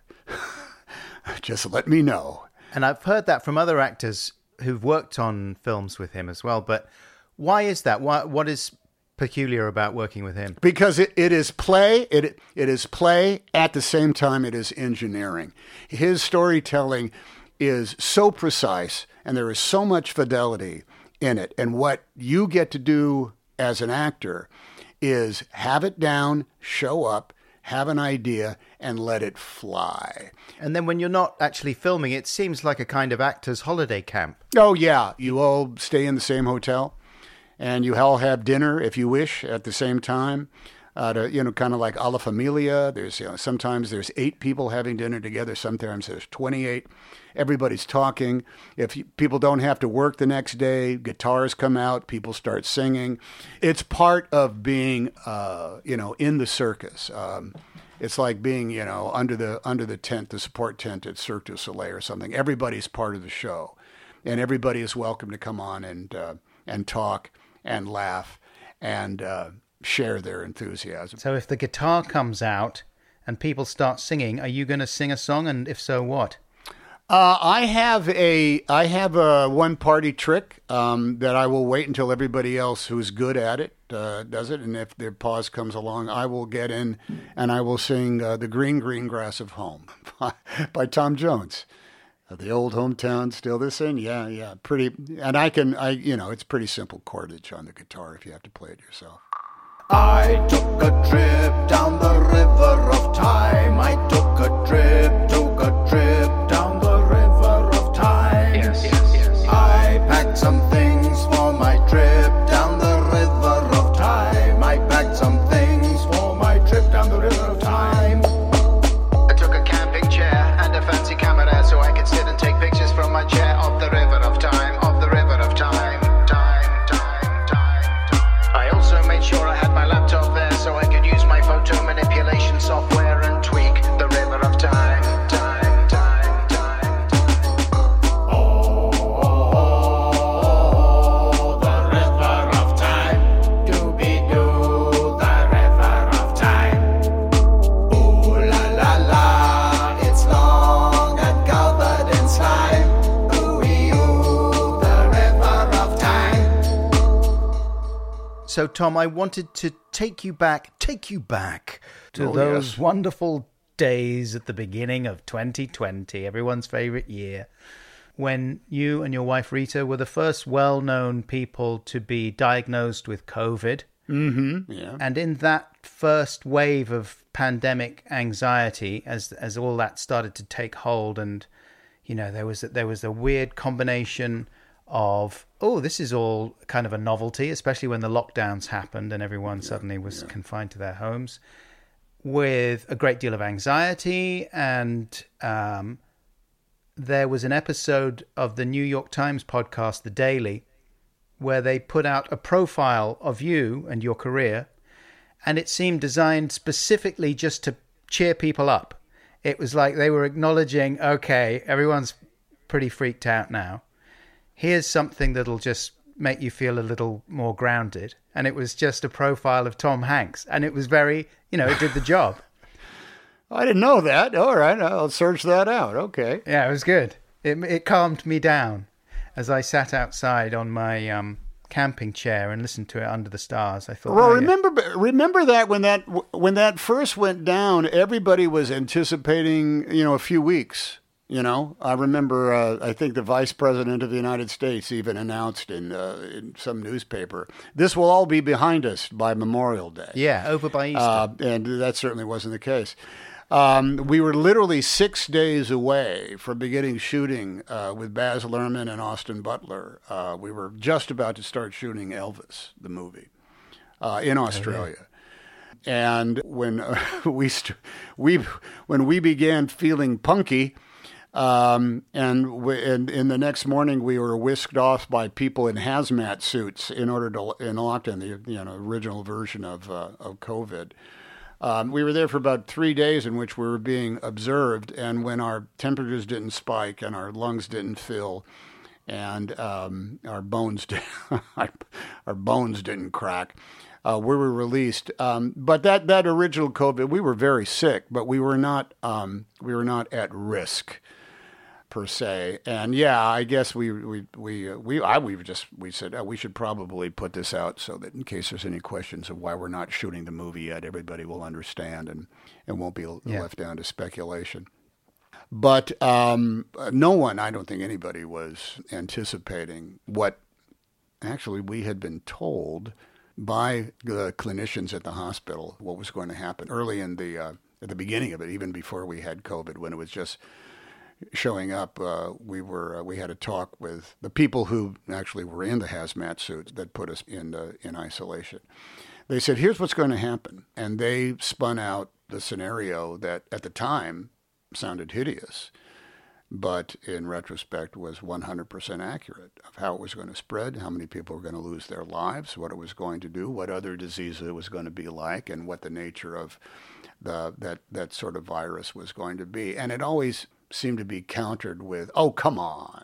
Just let me know. And I've heard that from other actors who've worked on films with him as well. But why is that? Why, what is peculiar about working with him? Because it, it is play. It it is play at the same time it is engineering. His storytelling is so precise, and there is so much fidelity in it. And what you get to do as an actor is have it down, show up, have an idea, and let it fly. And then when you're not actually filming, it seems like a kind of actor's holiday camp. Oh, yeah. You all stay in the same hotel, and you all have dinner, if you wish, at the same time. Uh, to, you know, kind of like a la familia. There's, you know, sometimes there's eight people having dinner together. Sometimes there's twenty-eight. Everybody's talking. If you, people don't have to work the next day, guitars come out, people start singing. It's part of being, uh, you know, in the circus. Um, it's like being, you know, under the under the tent, the support tent at Cirque du Soleil or something. Everybody's part of the show, and everybody is welcome to come on and uh, and talk and laugh and uh, share their enthusiasm. So if the guitar comes out and people start singing, are you going to sing a song? And if so, what? Uh, I have a I have a one party trick um, that I will wait until everybody else who's good at it uh, does it, and if their pause comes along, I will get in and I will sing uh, "The Green Green Grass of Home" by, by Tom Jones. Uh, the old hometown still the same, yeah, yeah, pretty. And I can, I you know, it's pretty simple chordage on the guitar if you have to play it yourself. I took a trip down the river of time. I took a trip, took a trip down the river of time. Yes, yes, yes. I packed some things for my trip down the river of time. I packed some things for my trip down the river of time. I took a camping chair and a fancy camera so I could sit and take pictures from my chair of the river of time, of the river of time. Time, time, time, time. I also made sure I had my laptop there so I could use my photo manipulation software and tweak the river of time. Time, time, time, time. Oh, the river of time. Dooby-doo, the river of time. Ooh la la la, it's long and covered in slime. Ooh-ee-oo, the river of time. So, Tom, I wanted to take you back, take you back to Oh, those yes. wonderful days at the beginning of twenty twenty, everyone's favorite year, when you and your wife Rita were the first well-known people to be diagnosed with COVID. Mm-hmm. Yeah. And in that first wave of pandemic anxiety, as as all that started to take hold, and you know there was there was a weird combination of, oh, this is all kind of a novelty, especially when the lockdowns happened and everyone suddenly was confined to their homes, with a great deal of anxiety. And um, there was an episode of the New York Times podcast, The Daily, where they put out a profile of you and your career, and it seemed designed specifically just to cheer people up. It was like they were acknowledging, okay, everyone's pretty freaked out now. Here's something that'll just make you feel a little more grounded. And it was just a profile of Tom Hanks. And it was very, you know, it did the job. I didn't know that. All right, I'll search that out. Okay. Yeah, it was good. It it calmed me down as I sat outside on my um camping chair and listen to it under the stars. I thought. Well, oh, yeah. remember, remember that when that when that first went down, everybody was anticipating, you know, a few weeks. You know, I remember. Uh, I think the Vice President of the United States even announced in uh, in some newspaper, "This will all be behind us by Memorial Day." Yeah, over by Easter, uh, and that certainly wasn't the case. Um, we were literally six days away from beginning shooting uh, with Baz Luhrmann and Austin Butler. Uh, we were just about to start shooting Elvis, the movie, uh, in Australia. Oh, yeah. And when uh, we st- we when we began feeling punky, um, and, we, and in the next morning we were whisked off by people in hazmat suits in order to in lockdown, the you know original version of uh, of COVID. Um, we were there for about three days in which we were being observed, and when our temperatures didn't spike and our lungs didn't fill, and um, our bones did, our, our bones didn't crack, uh, we were released. Um, but that, that original COVID, we were very sick, but we were not um, we were not at risk per se. And yeah, I guess we we we uh, we I we just we said oh, we should probably put this out so that in case there's any questions of why we're not shooting the movie yet, everybody will understand and and won't be yeah. left down to speculation. But um, no one, I don't think anybody was anticipating what actually we had been told by the clinicians at the hospital what was going to happen early in the uh, at the beginning of it, even before we had COVID, when it was just showing up. Uh, we were uh, we had a talk with the people who actually were in the hazmat suits that put us in uh, in isolation. They said, "Here's what's going to happen," and they spun out the scenario that at the time sounded hideous, but in retrospect was one hundred percent accurate of how it was going to spread, how many people were going to lose their lives, what it was going to do, what other disease it was going to be like, and what the nature of the that that sort of virus was going to be. And it always seemed to be countered with, "Oh, come on.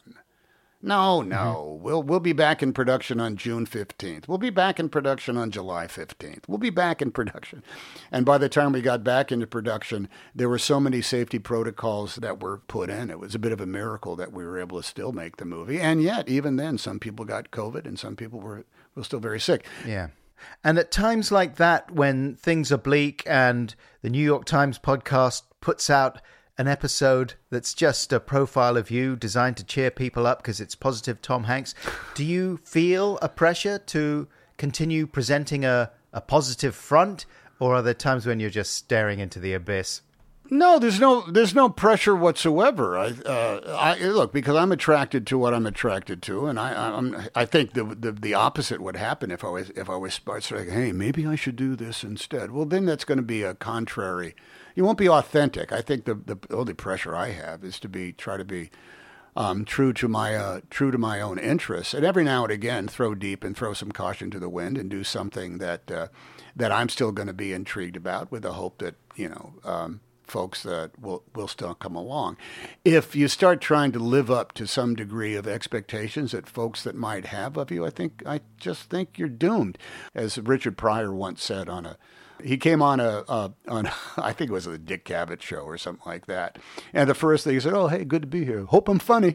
No, no. Mm-hmm. We'll we'll be back in production on June fifteenth. We'll be back in production on July fifteenth. We'll be back in production." And by the time we got back into production, there were so many safety protocols that were put in. It was a bit of a miracle that we were able to still make the movie. And yet, even then, some people got COVID and some people were, were still very sick. Yeah. And at times like that, when things are bleak and the New York Times podcast puts out an episode that's just a profile of you designed to cheer people up because it's positive Tom Hanks, do you feel a pressure to continue presenting a, a positive front, or are there times when you're just staring into the abyss? No, there's no there's no pressure whatsoever. I, uh, I look, because I'm attracted to what I'm attracted to, and I I'm, I think the, the the opposite would happen if I was if I was saying, "Hey, maybe I should do this instead." Well, then that's going to be a contrary. You won't be authentic. I think the the only pressure I have is to be try to be um, true to my uh, true to my own interests, and every now and again throw deep and throw some caution to the wind and do something that uh, that I'm still going to be intrigued about, with the hope that you know. Um, folks that will will still come along. If you start trying to live up to some degree of expectations that folks that might have of you, I think I just think you're doomed. As Richard Pryor once said on a, he came on a, a on I think it was a Dick Cavett show or something like that, and the first thing he said, "Oh, hey, good to be here. Hope I'm funny."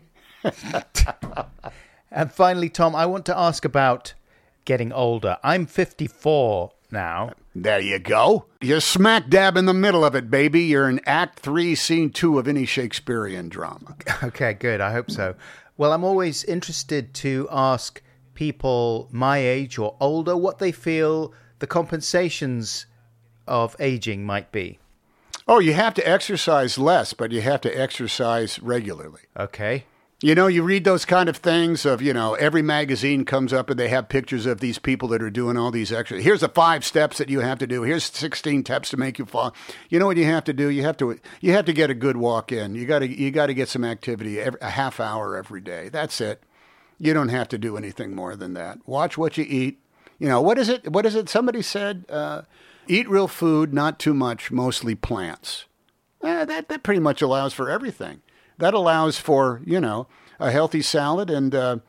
And finally, Tom, I want to ask about getting older. I'm fifty-four now. There you go. You're smack dab in the middle of it, baby. You're in Act Three, Scene Two of any Shakespearean drama. Okay, good. I hope so. Well, I'm always interested to ask people my age or older what they feel the compensations of aging might be. Oh, you have to exercise less, but you have to exercise regularly. Okay. You know, you read those kind of things of, you know, every magazine comes up and they have pictures of these people that are doing all these extra. Here's the five steps that you have to do. Here's sixteen steps to make you fall. You know what you have to do? You have to you have to get a good walk in. You got to you got to get some activity, every, a half hour every day. That's it. You don't have to do anything more than that. Watch what you eat. You know, what is it? What is it? Somebody said, uh, eat real food, not too much, mostly plants. Eh, that that pretty much allows for everything. That allows for, you know, a healthy salad and uh,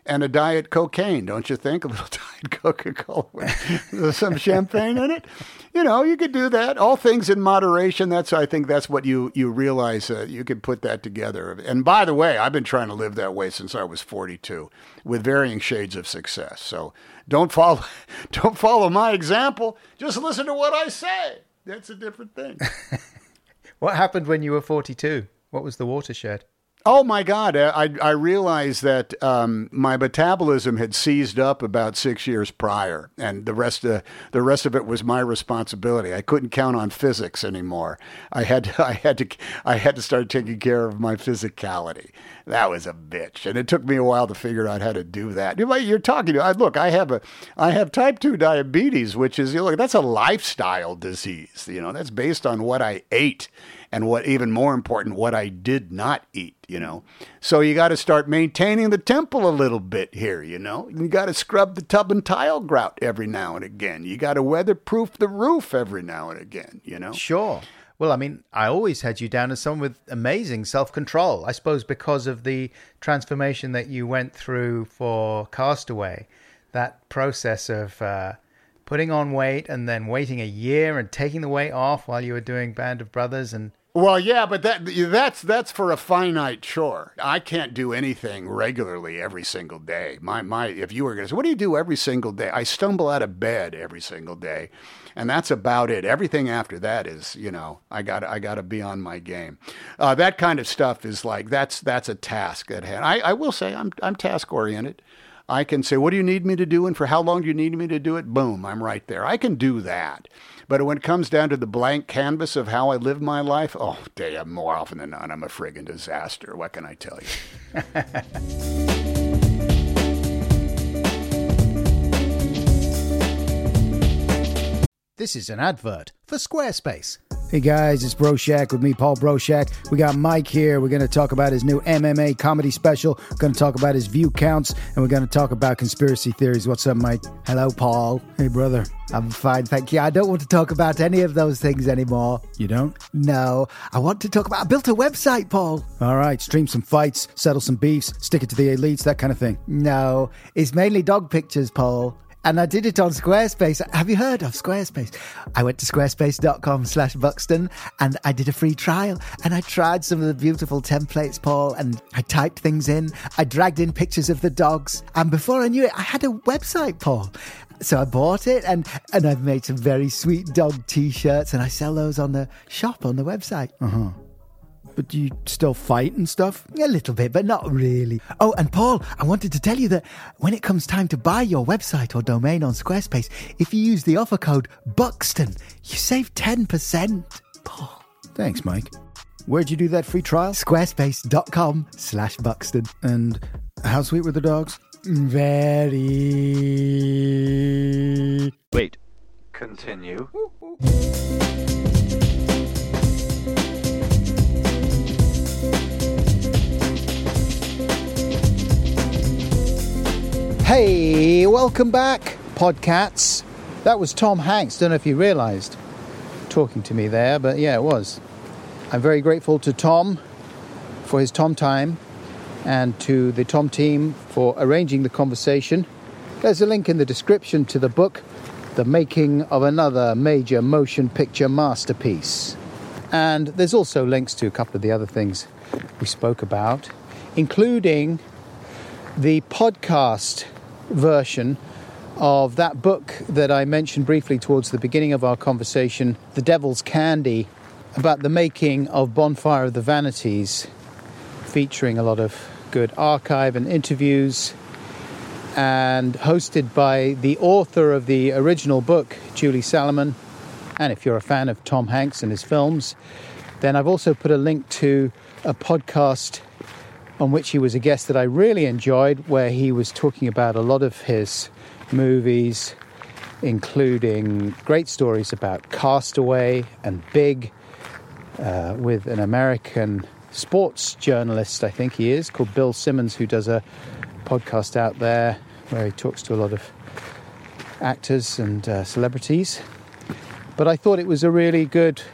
and a diet cocaine, don't you think? A little diet Coca-Cola with some champagne in it. You know, you could do that. All things in moderation. That's, I think that's what you, you realize, uh, you could put that together. And by the way, I've been trying to live that way since I was forty-two with varying shades of success. So don't follow, don't follow my example. Just listen to what I say. That's a different thing. What happened when you were forty-two? What was the watershed? Oh, my God. I, I realized that um, my metabolism had seized up about six years prior, and the rest of, the rest of it was my responsibility. I couldn't count on physics anymore. I had to, I had to I had to start taking care of my physicality. That was a bitch, and it took me a while to figure out how to do that. You're talking to, look, I have a I have type two diabetes, which is, you know, look, that's a lifestyle disease. You know, that's based on what I ate. And what, even more important, what I did not eat, you know. So you got to start maintaining the temple a little bit here, you know. You got to scrub the tub and tile grout every now and again. You got to weatherproof the roof every now and again, you know. Sure. Well, I mean, I always had you down as someone with amazing self-control. I suppose because of the transformation that you went through for Castaway, that process of uh, putting on weight and then waiting a year and taking the weight off while you were doing Band of Brothers and... Well, yeah, but that that's that's for a finite chore. I can't do anything regularly every single day. My my, if you were going to say, what do you do every single day? I stumble out of bed every single day, and that's about it. Everything after that is, you know, I got I got to be on my game. Uh, that kind of stuff is like that's that's a task at hand. I, I will say I'm I'm task oriented. I can say, what do you need me to do, and for how long do you need me to do it? Boom, I'm right there. I can do that. But when it comes down to the blank canvas of how I live my life, oh, damn, more often than not, I'm a friggin' disaster. What can I tell you? This is an advert for Squarespace. Hey guys, it's Broshak with me, Paul Broshak. We got Mike here. We're going to talk about his new M M A comedy special. We're going to talk about his view counts, and we're going to talk about conspiracy theories. What's up, Mike? Hello, Paul. Hey, brother. I'm fine, thank you. I don't want to talk about any of those things anymore. You don't? No. I want to talk about... I built a website, Paul. All right, stream some fights, settle some beefs, stick it to the elites, that kind of thing. No. It's mainly dog pictures, Paul. And I did it on Squarespace. Have you heard of Squarespace? I went to squarespace.com slash Buxton and I did a free trial. And I tried some of the beautiful templates, Paul, and I typed things in. I dragged in pictures of the dogs. And before I knew it, I had a website, Paul. So I bought it and, and I've made some very sweet dog t-shirts and I sell those on the shop on the website. Uh-huh. But do you still fight and stuff? A little bit, but not really. Oh, and Paul, I wanted to tell you that when it comes time to buy your website or domain on Squarespace, if you use the offer code Buxton, you save ten percent. Paul. Thanks, Mike. Where'd you do that free trial? Squarespace.com slash Buxton. And how sweet were the dogs? Very... Wait. Continue. Hey, welcome back, Podcats. That was Tom Hanks. Don't know if you realised talking to me there, but yeah, it was. I'm very grateful to Tom for his Tom time and to the Tom team for arranging the conversation. There's a link in the description to the book, The Making of Another Major Motion Picture Masterpiece. And there's also links to a couple of the other things we spoke about, including the podcast version of that book that I mentioned briefly towards the beginning of our conversation, The Devil's Candy, about the making of Bonfire of the Vanities, featuring a lot of good archive and interviews, and hosted by the author of the original book, Julie Salomon. And if you're a fan of Tom Hanks and his films, then I've also put a link to a podcast on which he was a guest that I really enjoyed, where he was talking about a lot of his movies, including great stories about Castaway and Big, uh, with an American sports journalist, I think he is, called Bill Simmons, who does a podcast out there where he talks to a lot of actors and uh, celebrities. But I thought it was a really good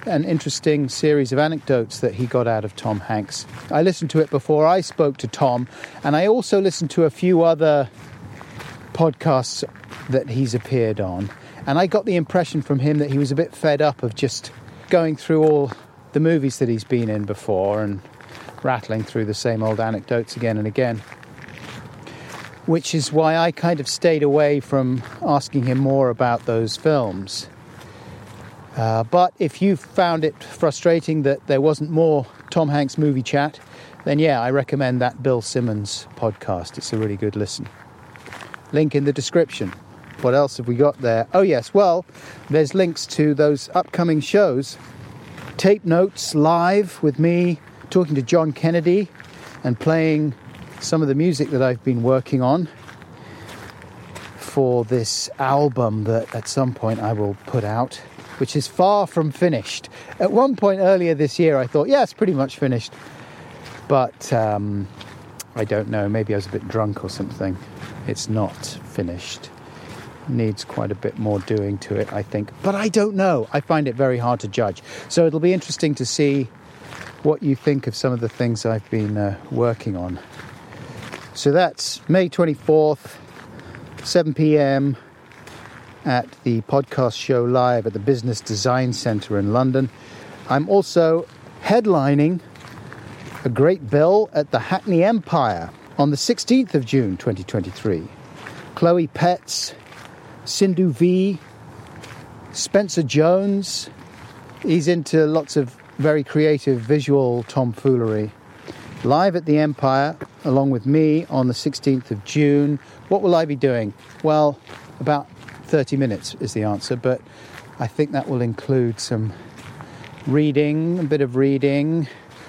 an interesting series of anecdotes that he got out of Tom Hanks. I listened to it before I spoke to Tom, and I also listened to a few other podcasts that he's appeared on, and I got the impression from him that he was a bit fed up of just going through all the movies that he's been in before and rattling through the same old anecdotes again and again, which is why I kind of stayed away from asking him more about those films. Uh, but if you found it frustrating that there wasn't more Tom Hanks movie chat, then yeah, I recommend that Bill Simmons podcast. It's a really good listen. Link in the description. What else have we got there? Oh yes, well, there's links to those upcoming shows. Tape Notes live with me talking to John Kennedy and playing some of the music that I've been working on for this album that at some point I will put out, which is far from finished. At one point earlier this year I thought, yeah, it's pretty much finished. But um, I don't know, maybe I was a bit drunk or something. It's not finished. Needs quite a bit more doing to it, I think. But I don't know. I find it very hard to judge. So it'll be interesting to see what you think of some of the things I've been uh, working on. So that's May twenty-fourth, seven p.m. at the podcast show live at the Business Design Centre in London. I'm also headlining a great bill at the Hackney Empire on the sixteenth of June twenty twenty-three. Chloe Petts, Sindhu V, Spencer Jones. He's into lots of very creative visual tomfoolery. Live at the Empire, along with me on the sixteenth of June. What will I be doing? Well, about thirty minutes is the answer, but I think that will include some reading, a bit of reading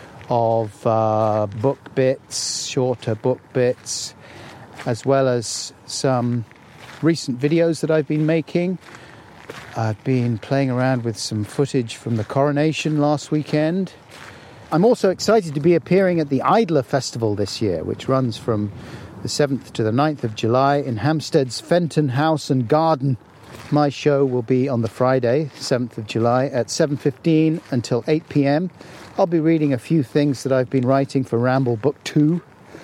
of uh, book bits, shorter book bits, as well as some recent videos that I've been making. I've been playing around with some footage from the coronation last weekend. I'm also excited to be appearing at the Idler Festival this year, which runs from the seventh to the ninth of July in Hampstead's Fenton House and Garden. My show will be on the Friday, seventh of July, at seven fifteen until eight p.m. I'll be reading a few things that I've been writing for Ramble Book two,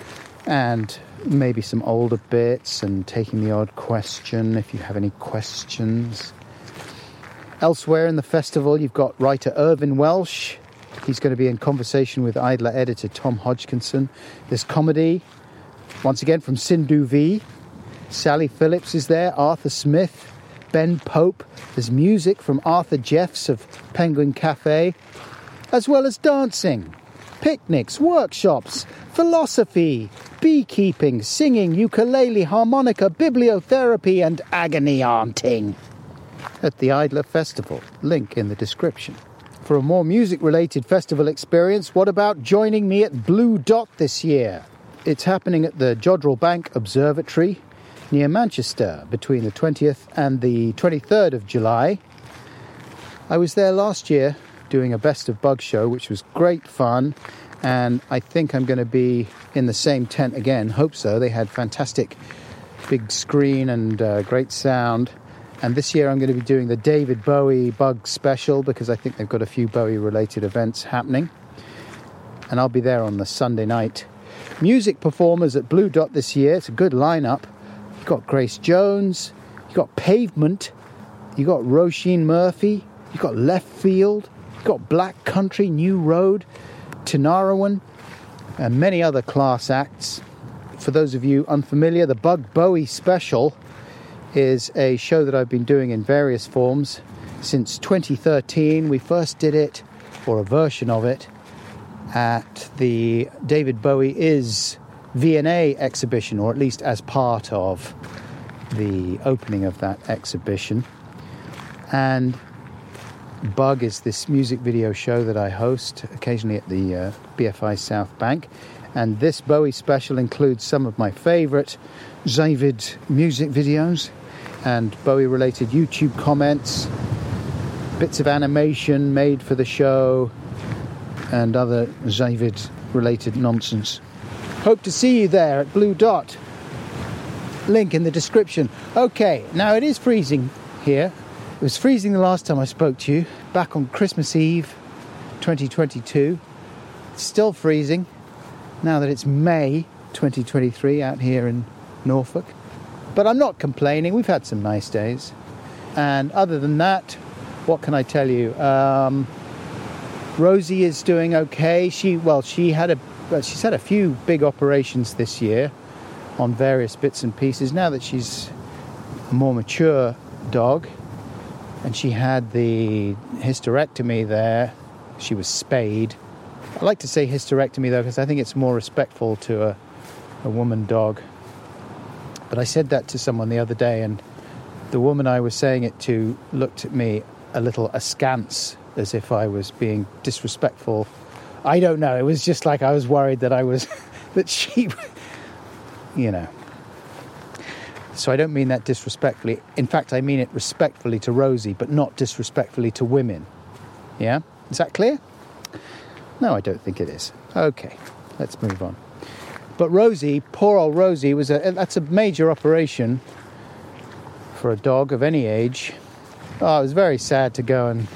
and maybe some older bits, and taking the odd question if you have any questions. Elsewhere in the festival, you've got writer Irvin Welsh. He's going to be in conversation with Idler editor Tom Hodgkinson. There's comedy, once again from Sindhu V. Sally Phillips is there, Arthur Smith, Ben Pope. There's music from Arthur Jeffs of Penguin Cafe, as well as dancing, picnics, workshops, philosophy, beekeeping, singing, ukulele, harmonica, bibliotherapy, and agony aunting at the Idler Festival. Link in the description. For a more music-related festival experience, what about joining me at Blue Dot this year? It's happening at the Jodrell Bank Observatory near Manchester between the twentieth and the twenty-third of July. I was there last year doing a Best of Bug show, which was great fun, and I think I'm going to be in the same tent again. Hope so. They had fantastic big screen and uh, great sound. And this year I'm going to be doing the David Bowie Bug Special because I think they've got a few Bowie-related events happening. And I'll be there on the Sunday night. Music performers at Blue Dot this year. It's a good lineup. You've got Grace Jones. You've got Pavement. You've got Roisin Murphy. You've got Left Field. You've got Black Country, New Road, Tinariwen, and many other class acts. For those of you unfamiliar, the Bug Bowie Special is a show that I've been doing in various forms since twenty thirteen. We first did it, or a version of it, at the David Bowie Is V and A exhibition, or at least as part of the opening of that exhibition. And Bug is this music video show that I host occasionally at the uh, B F I South Bank. And this Bowie special includes some of my favourite Zavid music videos and Bowie-related YouTube comments, bits of animation made for the show, and other Zavid-related nonsense. Hope to see you there at Blue Dot. Link in the description. Okay, now it is freezing here. was freezing the last time I spoke to you, back on Christmas Eve twenty twenty-two. It's still freezing now that it's May twenty twenty-three out here in Norfolk. But I'm not complaining. We've had some nice days. And other than that, what can I tell you? Um, Rosie is doing okay. She, well, she had a, well, she's had a few big operations this year on various bits and pieces. Now that she's a more mature dog, and she had the hysterectomy there, she was spayed. I like to say hysterectomy though, because I think it's more respectful to a, a woman dog. But I said that to someone the other day, and the woman I was saying it to looked at me a little askance, as if I was being disrespectful. I don't know. It was just like I was worried that I was, that she, you know. So I don't mean that disrespectfully. In fact, I mean it respectfully to Rosie, but not disrespectfully to women. Yeah? Is that clear? No, I don't think it is. Okay, let's move on. But Rosie, poor old Rosie, was a, that's a major operation for a dog of any age. Oh, it was very sad to go and,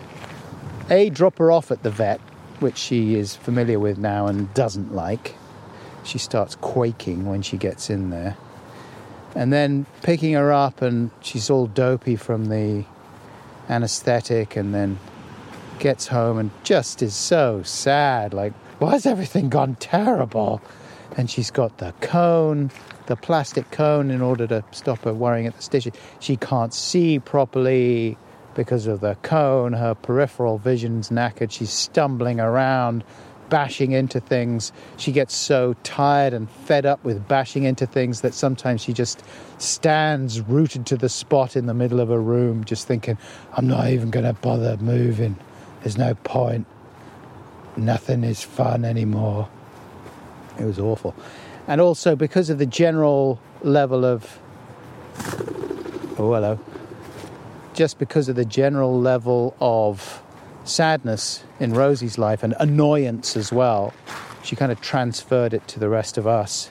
A, drop her off at the vet, which she is familiar with now and doesn't like. She starts quaking when she gets in there. And then picking her up, and she's all dopey from the anesthetic, and then gets home and just is so sad. Like, why has everything gone terrible? And she's got the cone, the plastic cone, in order to stop her worrying at the station. She can't see properly because of the cone. Her peripheral vision's knackered. She's stumbling around, bashing into things. She gets so tired and fed up with bashing into things that sometimes she just stands rooted to the spot in the middle of a room, just thinking, I'm not even going to bother moving. There's no point. Nothing is fun anymore. It was awful. And also because of the general level of... Oh, hello. Just because of the general level of sadness in Rosie's life, and annoyance as well, she kind of transferred it to the rest of us.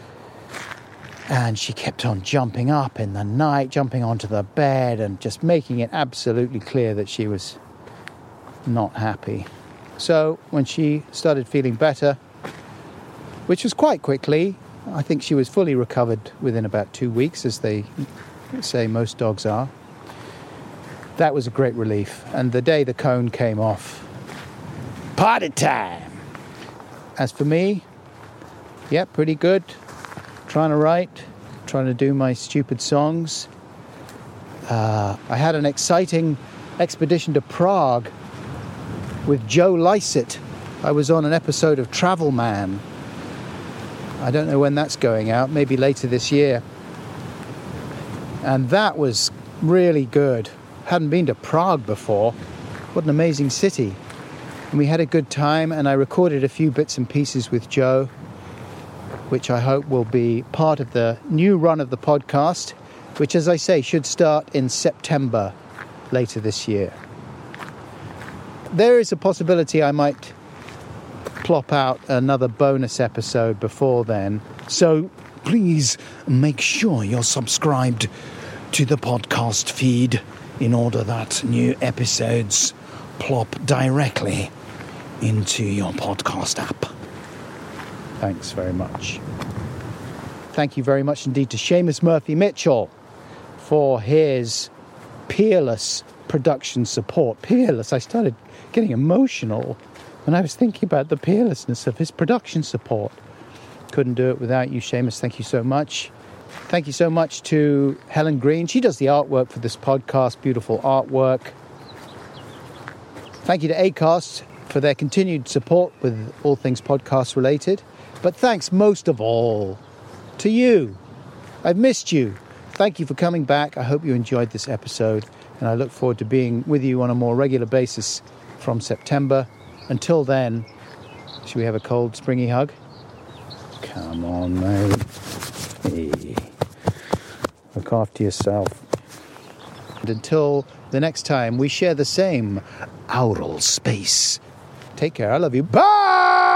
And she kept on jumping up in the night, jumping onto the bed, and just making it absolutely clear that she was not happy. So when she started feeling better, which was quite quickly, I think she was fully recovered within about two weeks, as they say most dogs are. That was a great relief. And the day the cone came off, party time! As for me, yeah, pretty good. Trying to write, trying to do my stupid songs. Uh, I had an exciting expedition to Prague with Joe Lycett. I was on an episode of Travel Man. I don't know when that's going out, maybe later this year. And that was really good. Hadn't been to Prague before. What an amazing city. And we had a good time, and I recorded a few bits and pieces with Joe, which I hope will be part of the new run of the podcast, which, as I say, should start in September later this year. There is a possibility I might plop out another bonus episode before then. So please make sure you're subscribed to the podcast feed in order that new episodes plop directly into your podcast app. Thanks very much. Thank you very much indeed to Seamus Murphy Mitchell for his peerless production support. Peerless. I started getting emotional when I was thinking about the peerlessness of his production support. Couldn't do it without you, Seamus. Thank you so much. Thank you so much to Helen Green. She does the artwork for this podcast. Beautiful artwork. Thank you to Acast for their continued support with all things podcast related. But thanks most of all to you. I've missed you. Thank you for coming back. I hope you enjoyed this episode, and I look forward to being with you on a more regular basis from September. Until then, should we have a cold, springy hug? Come on, mate. Hey. Look after yourself. And until the next time we share the same aural space, take care. I love you. Bye!